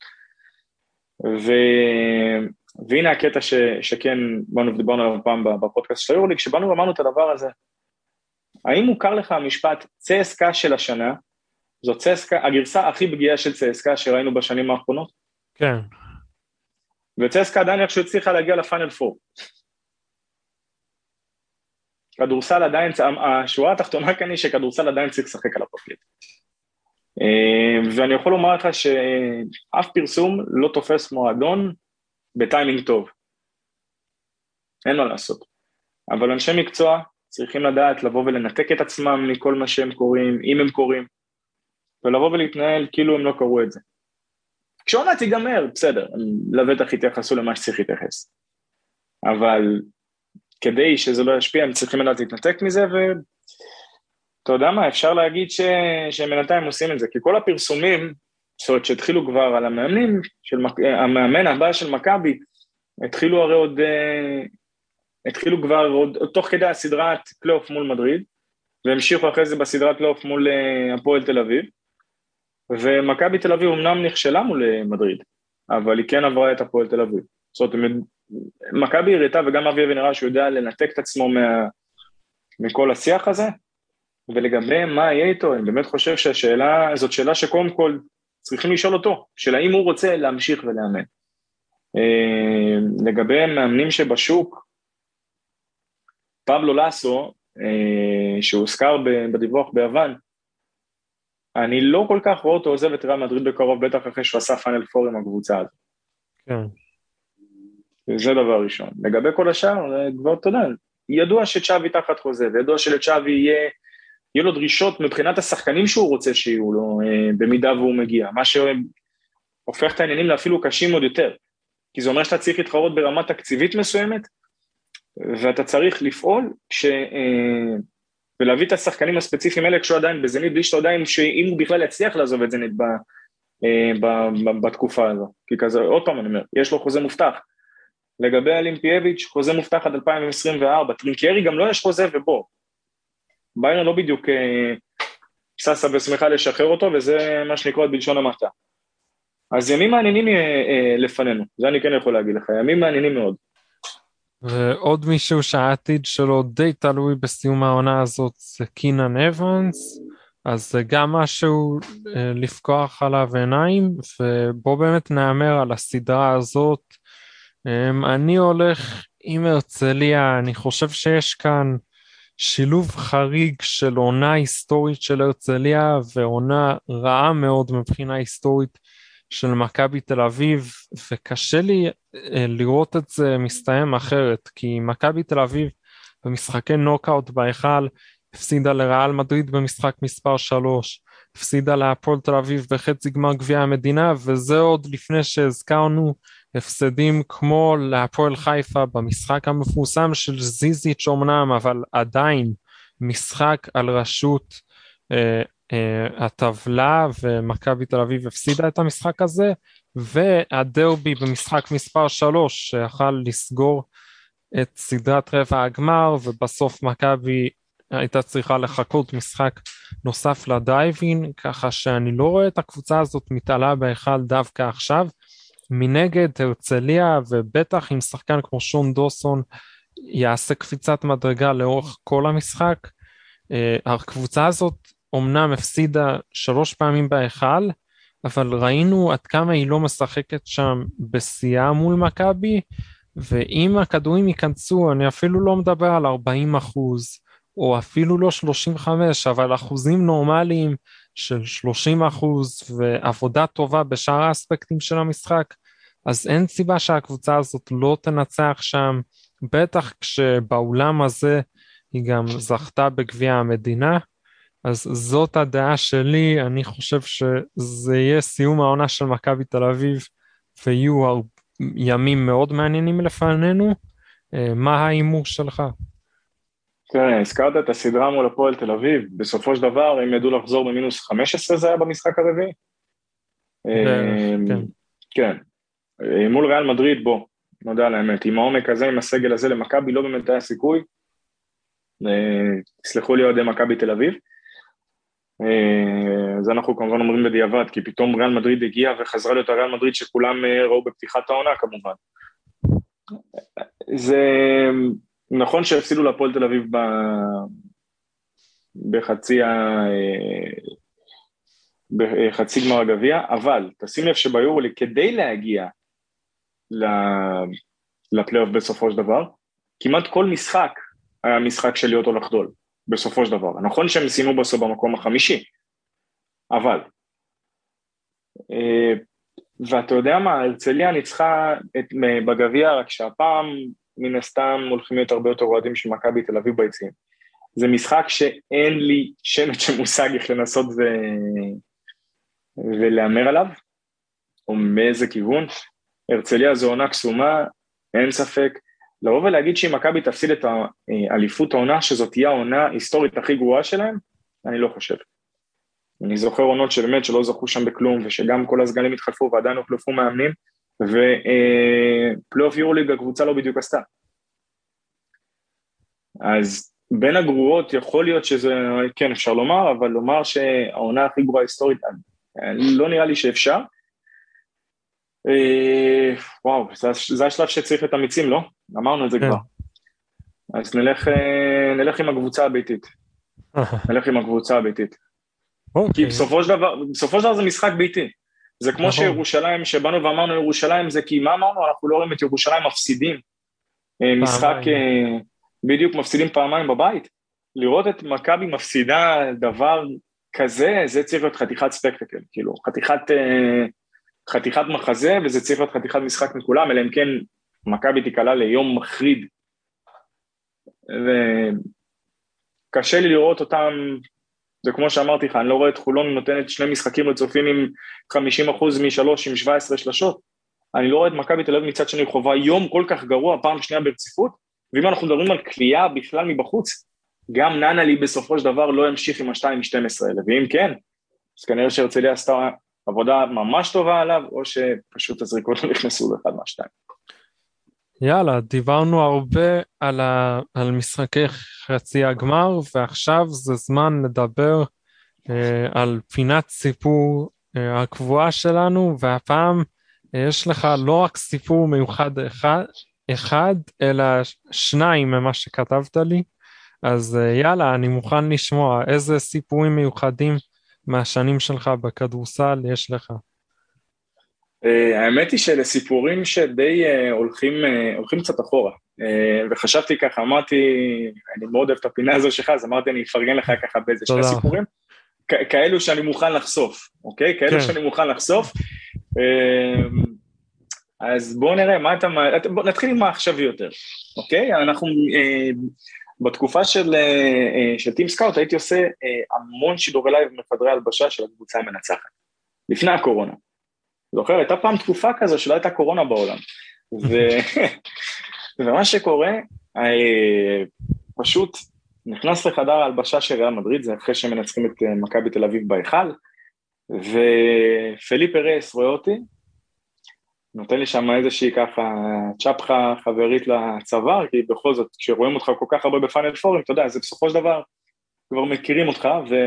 והנה הקטע שכן דיברנו עליו פעם בפודקאסט של היורוליג, שבאנו ואמרנו את הדבר הזה, האם מוכר לך המשפט CSKA של השנה, זו CSKA, הגרסה הכי פגיעה של CSKA שראינו בשנים האחרונות? כן. ו-CSKA עדיין איך שהצליחה להגיע לפיינל 4. כדורסל עדיין, השורה התחתונה כאן היא שכדורסל עדיין צריך לשחק על הפרקט. ואני יכול לומר לך שאף פרסום לא תופס מועדון בטיימינג טוב. אין מה לעשות. אבל אנשי מקצוע צריכים לדעת לבוא ולנתק את עצמם מכל מה שהם קוראים, אם הם קוראים, ולבוא ולהתנהל כאילו הם לא קראו את זה. כשעונה תיגמר, בסדר, לבטח יתייחסו למה שצריך להתייחס. אבל כדי שזה לא ישפיע, הם צריכים לדעת להתנתק מזה, ואתה יודע מה, אפשר להגיד שמנתיים עושים את זה, כי כל הפרסומים, זאת אומרת שהתחילו כבר על המאמנים, המאמן הבא של מכבי, התחילו כבר עוד תוך כדי הסדרת פלייאוף מול מדריד, והמשיכו אחרי זה בסדרת פלייאוף מול הפועל תל אביב, ומכבי תל אביב אמנם נכשלה מול מדריד, אבל היא כן עברה את הפועל תל אביב. זאת אומרת, מכבי הראתה וגם אבי ונראה שהוא יודע לנתק את עצמו מכל השיח הזה, ולגבי מה יהיה איתו, אני באמת חושב זאת שאלה שקודם כל צריכים לשאול אותו, של האם הוא רוצה להמשיך ולאמן. לגבי מאמנים שבשוק, פבלו לסו, שהוזכר בדיווח ביוון, אני לא כל כך רואה אותו עוזב את ריאל מדריד בקרוב, בטח אחרי שהוא עשה פיינל 4 עם הקבוצה הזאת. כן. זה דבר ראשון. לגבי כל השאר, כבר תודה, ידוע שצ'אבי תחת חוזה, וידוע שלצ'אבי יהיה לו דרישות מבחינת השחקנים שהוא רוצה שיהיו לו, במידה והוא מגיע, מה שהופך את העניינים לאפילו קשים עוד יותר, כי זה אומר שאתה צריך להתחרות ברמה תקציבית מסוימת, ואתה צריך לפעול, ולהביא את השחקנים הספציפיים האלה, כשהוא עדיין בזנית, בלי שאתה יודע שאם הוא בכלל יצליח לעזוב את זנית בתקופה הזו, כי כזה, עוד פעם אני אומר, יש לו חוזה מובטח, לגבי אולימפיאביץ' חוזה מובטח עד 2024, טרינקיירי גם לא יש חוזה ובוא, ביירן לא בדיוק ססה ושמחה לשחרר אותו, וזה מה שנקרא בלשון המעטה. אז ימים מעניינים לפנינו, זה אני כן יכול להגיד לך, ימים מעניינים מאוד. ועוד מישהו שהעתיד שלו די תלוי בסיום העונה הזאת זה קינן אבנס, אז זה גם משהו לפקוח עליו עיניים, ובוא באמת נאמר על הסדרה הזאת. אני הולך עם הרצליה, אני חושב שיש כאן שילוב חריג של עונה היסטורית של הרצליה, ועונה רעה מאוד מבחינה היסטורית של מכבי תל אביב, וקשה לי לראות את זה מסתיים אחרת, כי מכבי תל אביב במשחקי נוקאוט בהיכל, הפסידה לריאל מדריד במשחק מספר 3, הפסידה להפועל תל אביב בחצי גמר גביע המדינה, וזה עוד לפני שהזכרנו הפסדים כמו להפועל חיפה במשחק המפורסם של זיזיץ' אומנם, אבל עדיין משחק על ראשות הטבלה, ומכבי תל אביב הפסידה את המשחק הזה, והדרבי במשחק מספר 3 שיכל לסגור את סדרת רבע הגמר, ובסוף מכבי הייתה צריכה לחכות משחק נוסף לדייבין, ככה שאני לא רואה את הקבוצה הזאת מתעלה בהיכל דווקא עכשיו. מנגד הרצליה, ובטח עם שחקן כמו שון דוסון יעשה קפיצת מדרגה לאורך כל המשחק. הקבוצה הזאת אומנם הפסידה 3 פעמים בהיכל, אבל ראינו עד כמה היא לא משחקת שם בשיאה מול מכבי, ואם הכדורים ייכנסו, אני אפילו לא מדבר על 40%, או אפילו לא 35, אבל אחוזים נורמליים של 30%, ועבודה טובה בשאר האספקטים של המשחק, אז אין סיבה שהקבוצה הזאת לא תנצח שם, בטח כשבאולם הזה היא גם זכתה בגביע המדינה. אז זאת הדעה שלי, אני חושב שזה יהיה סיום העונה של מכבי תל אביב, ויהיו ימים מאוד מעניינים לפנינו. מה ההימור שלך? תראה, הזכרת את הסדרה מול הפועל תל אביב, בסופו של דבר הם ידעו לחזור במינוס 15, זה היה במשחק הרביעי? כן. כן, מול ריאל מדריד, בוא, נודע על האמת, עם העומק הזה, עם הסגל הזה למכבי, לא באמת היה סיכוי, תסלחו לי אוהדי מכבי תל אביב, אז אנחנו כמובן אומרים בדיעבד, כי פתאום ריאל מדריד הגיע וחזרה להיות הריאל מדריד שכולם ראו בפתיחת העונה כמובן. זה נכון שהפסידו לפועל תל אביב בחצי גמר הגביע, אבל תשים לב שביורוליג כדי להגיע לפלייאוף בסופו של דבר, כמעט כל משחק היה משחק של להיות או לחדול. בסופו של דבר. נכון שהם סיימו בסוף במקום החמישי, אבל, ואתה יודע מה, הרצליה ניצחה בגביע, רק שהפעם מן הסתם הולכים להיות הרבה יותר אוהדים של מכבי תל אביב ביציעים. זה משחק שאין לי שמץ של מושג איך לנסות ולאמר עליו, או מאיזה כיוון. הרצליה זו עונה קסומה, אין ספק, לבוא ולהגיד שאם מכבי תפסיד את האליפות העונה, שזאת תהיה העונה היסטורית הכי גרועה שלהם, אני לא חושב. אני זוכר עונות שבאמת שלא זכו שם בכלום, ושגם כל הסגלים התחלפו ועדיין הוחלפו מאמנים, ופלייאוף יורוליג הקבוצה לא בדיוק עשתה. אז בין הגרועות יכול להיות שזה, כן אפשר לומר, אבל לומר שהעונה הכי גרועה היסטורית, לא נראה לי שאפשר. וואו, זה השלב שצריך את המיצים, לא? אמרנו את זה כבר. אז נלך עם הקבוצה הביתית. נלך עם הקבוצה הביתית. כי בסופו של דבר זה משחק ביתי. זה כמו שירושלים, שבאנו ואמרנו ירושלים, זה כי מה אמרנו? אנחנו לא רואים את ירושלים מפסידים. משחק, בדיוק מפסידים פעמיים בבית. לראות את מכבי מפסידה דבר כזה, זה צריך להיות חתיכת ספקטקל, כאילו, חתיכת מחזה, וזה צריך להיות חתיכת משחק מכולם, אלא אם כן מכבי תיקלה ליום מחריד. וקשה לי לראות אותם, זה כמו שאמרתי לך, אני לא רואה את חולון נותנת 2 משחקים רצופים עם 50% משלוש, עם 17 שלשות. אני לא רואה את מכבי תל אביב מצד שני חובה יום כל כך גרוע, פעם שנייה ברציפות, ואם אנחנו מדברים על קליעה בכלל מבחוץ, גם ננלי בסופו של דבר לא ימשיך עם ה-2-12 האלה, ואם כן, אז כנראה שהרצליה עשתה עבודה ממש טובה עליו, או שפשוט הזריקות לא נכנסו לאחד מהשתיים. יאללה, דיברנו הרבה על משחקי חצי הגמר, ועכשיו זה זמן לדבר על פינת סיפור הקבועה שלנו, והפעם יש לך לא רק סיפור מיוחד אחד, אלא 2 ממה שכתבת לי, אז יאללה, אני מוכן לשמוע איזה סיפורים מיוחדים מהשנים שלך בכדורסל יש לך. האמת היא שלסיפורים שדי הולכים קצת אחורה, וחשבתי ככה, אמרתי, אני מאוד אוהב את הפינה הזו שלך, אז אמרתי אני אפרגן לך ככה באיזה 2 סיפורים, כאלו שאני מוכן לחשוף, אוקיי? כאלו שאני מוכן לחשוף, אז בואו נראה, נתחיל עם מה עכשיו יותר, אוקיי? אנחנו בתקופה של טים סקאוט הייתי עושה המון שידורי לייב מחדרי הלבשה של הקבוצה המנצחת, לפני הקורונה. זוכר, הייתה פעם תקופה כזו שלא הייתה קורונה בעולם, ומה שקורה, פשוט נכנס לחדר ההלבשה של ריאל מדריד, זה אחרי שהם מנצחים את מכבי תל אביב בהיכל, ופליפ רייס רואה אותי, נותן לי שם איזושהי ככה צ'פחה חברית לצוואר, כי בכל זאת, כשרואים אותך כל כך הרבה בפאנל פורים, אתה יודע, זה בסופו של דבר, כבר מכירים אותך,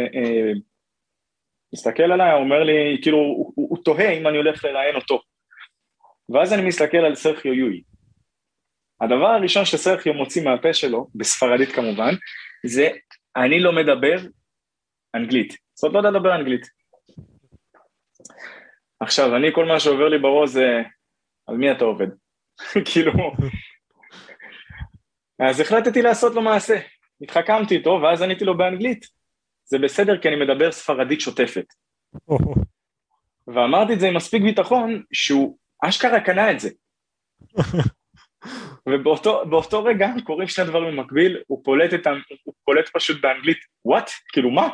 ומסתכל עליי, הוא אומר לי, כאילו, הוא תוהה אם אני הולך לראיין אותו. ואז אני מסתכל על סרחיו יואי. הדבר הראשון שסרחיו מוציא מהפה שלו, בספרדית כמובן, זה, אני לא מדבר אנגלית. זאת לא לדבר אנגלית. עכשיו, אני, כל מה שעובר לי בראש זה, על מי אתה עובד? כאילו, אז החלטתי לעשות לו מעשה. התחכמתי איתו, ואז עניתי לו באנגלית. זה בסדר, כי אני מדבר ספרדית שוטפת. ואמרתי את זה עם מספיק ביטחון, שהוא אשכרה קנה את זה. ובאותו רגע קוראים שני דברים במקביל, הוא פולט פשוט באנגלית, what? כאילו מה?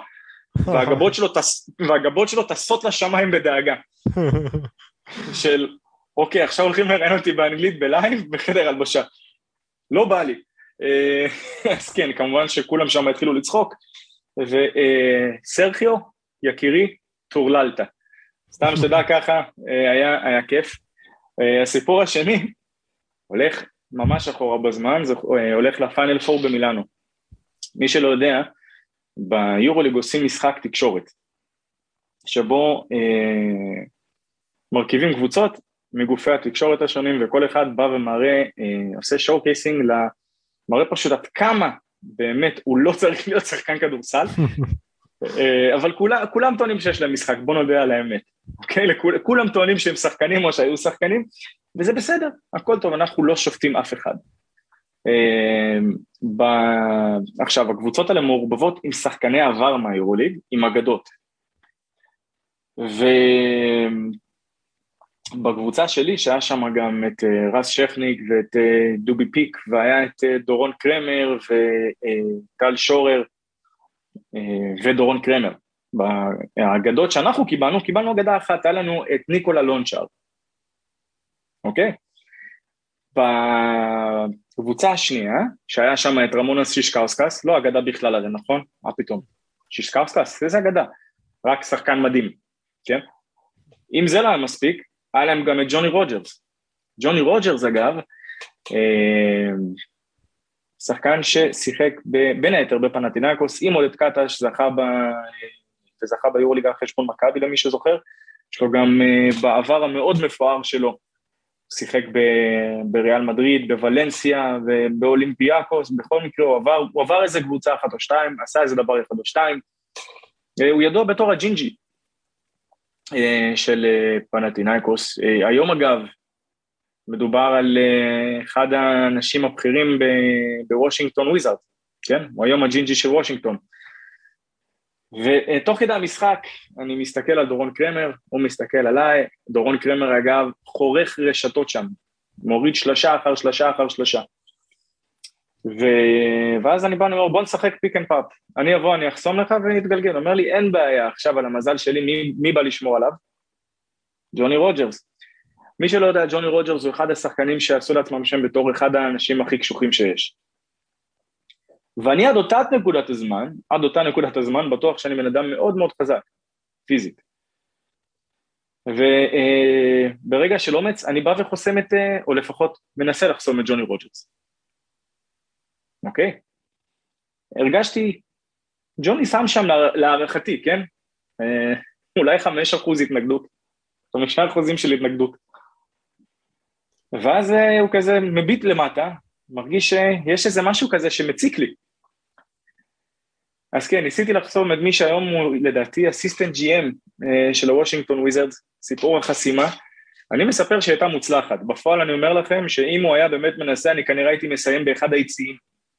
והגבות שלו טסות לשמיים בדאגה. של, אוקיי, עכשיו הולכים לראיין אותי באנגלית בלייב בחדר הלבשה. לא בא לי. אז כן, כמובן שכולם שם התחילו לצחוק, וסרחיו, יקירי, טורללת. סתם שתדע ככה, היה כיף. הסיפור השני, הולך ממש אחורה בזמן, זה הולך לפאנל פור במילאנו. מי שלא יודע, ביורוליג עושים משחק תקשורת, שבו מרכיבים קבוצות מגופי התקשורת השונים, וכל אחד בא ומראה, עושה שואו-קייסינג, מראה פשוט עד כמה באמת הוא לא צריך להיות שחקן כדורסל, אבל כולם טוענים שיש להם משחק, בוא נודע על האמת, אוקיי? כולם טוענים שהם שחקנים או שהיו שחקנים, וזה בסדר, הכל טוב, אנחנו לא שופטים אף אחד. עכשיו, הקבוצות האלה מעורבבות עם שחקני עבר מהיורוליג, עם אגדות. ובקבוצה שלי, שהיה שם גם את רס שכניק ואת דובי פיק, והיה את דורון קרמר וטל שורר ודורון קרמר. באגדות שאנחנו קיבלנו אגדה אחת, היה לנו את ניקולה לונצ'ארד. אוקיי? בקבוצה השנייה, שהיה שם את רמונס שישקאוסקס, לא אגדה בכלל הרי, נכון? מה פתאום? שישקאוסקס, איזה אגדה? רק שחקן מדהים, כן? אם זה לא היה מספיק, היה להם גם את ג'וני רוג'רס. ג'וני רוג'רס, אגב, שחקן ששיחק בין היתר בפנתינאיקוס, עם עודד קטש, זכה ביורוליגה חשבון מכבי, למי שזוכר, יש לו גם בעבר המאוד מפואר שלו, שיחק בריאל מדריד, בוולנסיה ובאולימפיאקוס, בכל מקרה הוא עבר איזה קבוצה אחת או שתיים, עשה איזה דבר אחד או שתיים, הוא ידוע בתור הג'ינג'י של פנתינאיקוס. היום אגב, מדובר על אחד האנשים הבכירים בוושינגטון וויזארד, כן? הוא היום הג'ינג'י של וושינגטון. ותוך כדי המשחק, אני מסתכל על דורון קרמר, הוא מסתכל עליי, דורון קרמר אגב חורך רשתות שם, מוריד שלושה אחר שלושה אחר שלושה. ואז אני בא, אני אומר, בוא נשחק פיק אנד פאפ, אני אבוא, אני אחסום לך ונתגלגל, אומר לי, אין בעיה, עכשיו על המזל שלי, מי בא לשמור עליו? ג'וני רוג'רס. מי שלא יודע, ג'וני רוג'רס הוא אחד השחקנים שעשו לעצמם שם בתור אחד האנשים הכי קשוחים שיש. ואני עד אותה נקודת הזמן, בטוח שאני בן אדם מאוד מאוד חזק, פיזית. וברגע של אומץ, אני בא וחוסם או לפחות מנסה לחסום את ג'וני רוג'רס. אוקיי? הרגשתי, ג'וני שם שם להערכתי, כן? אולי 5% התנגדות, 5% של התנגדות. ואז הוא כזה מביט למטה, מרגיש שיש איזה משהו כזה שמציק לי. אז כן, ניסיתי לחסום את מי שהיום הוא לדעתי אסיסטנט GM של הוושינגטון וויזרדס, סיפור החסימה. אני מספר שהייתה מוצלחת. בפועל אני אומר לכם שאם הוא היה באמת מנסה, אני כנראה הייתי מסיים באחד היציאים.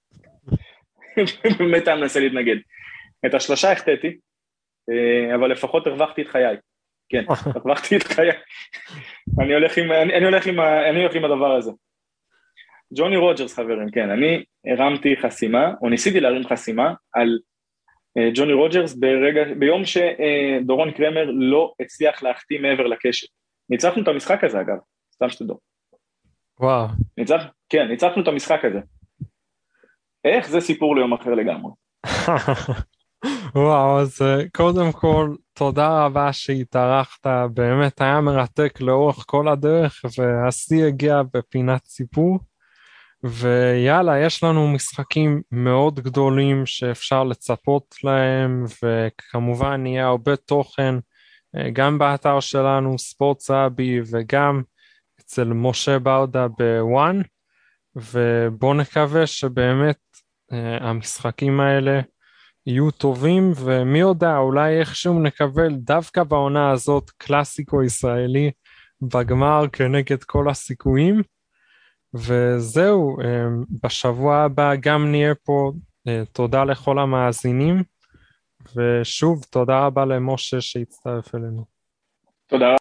באמת היה מנסה להתנגד. את השלושה החטאתי, אבל לפחות הרווחתי את חיי. כן, הרווחתי את חיי. אני הולך עם הדבר הזה. ג'וני רוג'רס חברים, כן, אני הרמתי חסימה, או ניסיתי להרים חסימה על ג'וני רוג'רס ביום שדורון קרמר לא הצליח להחתים מעבר לקשת. ניצחנו את המשחק הזה אגב, סתם שתדעו. וואו. כן, ניצחנו את המשחק הזה. איך זה סיפור ליום אחר לגמרי. וואו, אז קודם כל, תודה רבה שהתארחת, באמת היה מרתק לאורך כל הדרך, והשיא הגיע בפינת סיפור, ויאללה, יש לנו משחקים מאוד גדולים שאפשר לצפות להם, וכמובן יהיה הרבה תוכן, גם באתר שלנו, ספורטסאבי, וגם אצל משה ברדה בוואן, ובוא נקווה שבאמת המשחקים האלה יהיו טובים, ומי יודע, אולי איכשהו נקבל דווקא בעונה הזאת קלאסיקו ישראלי בגמר כנגד כל הסיכויים, וזהו, בשבוע הבא גם נהיה פה, תודה לכל המאזינים, ושוב תודה רבה למשה שהצטרף אלינו. תודה.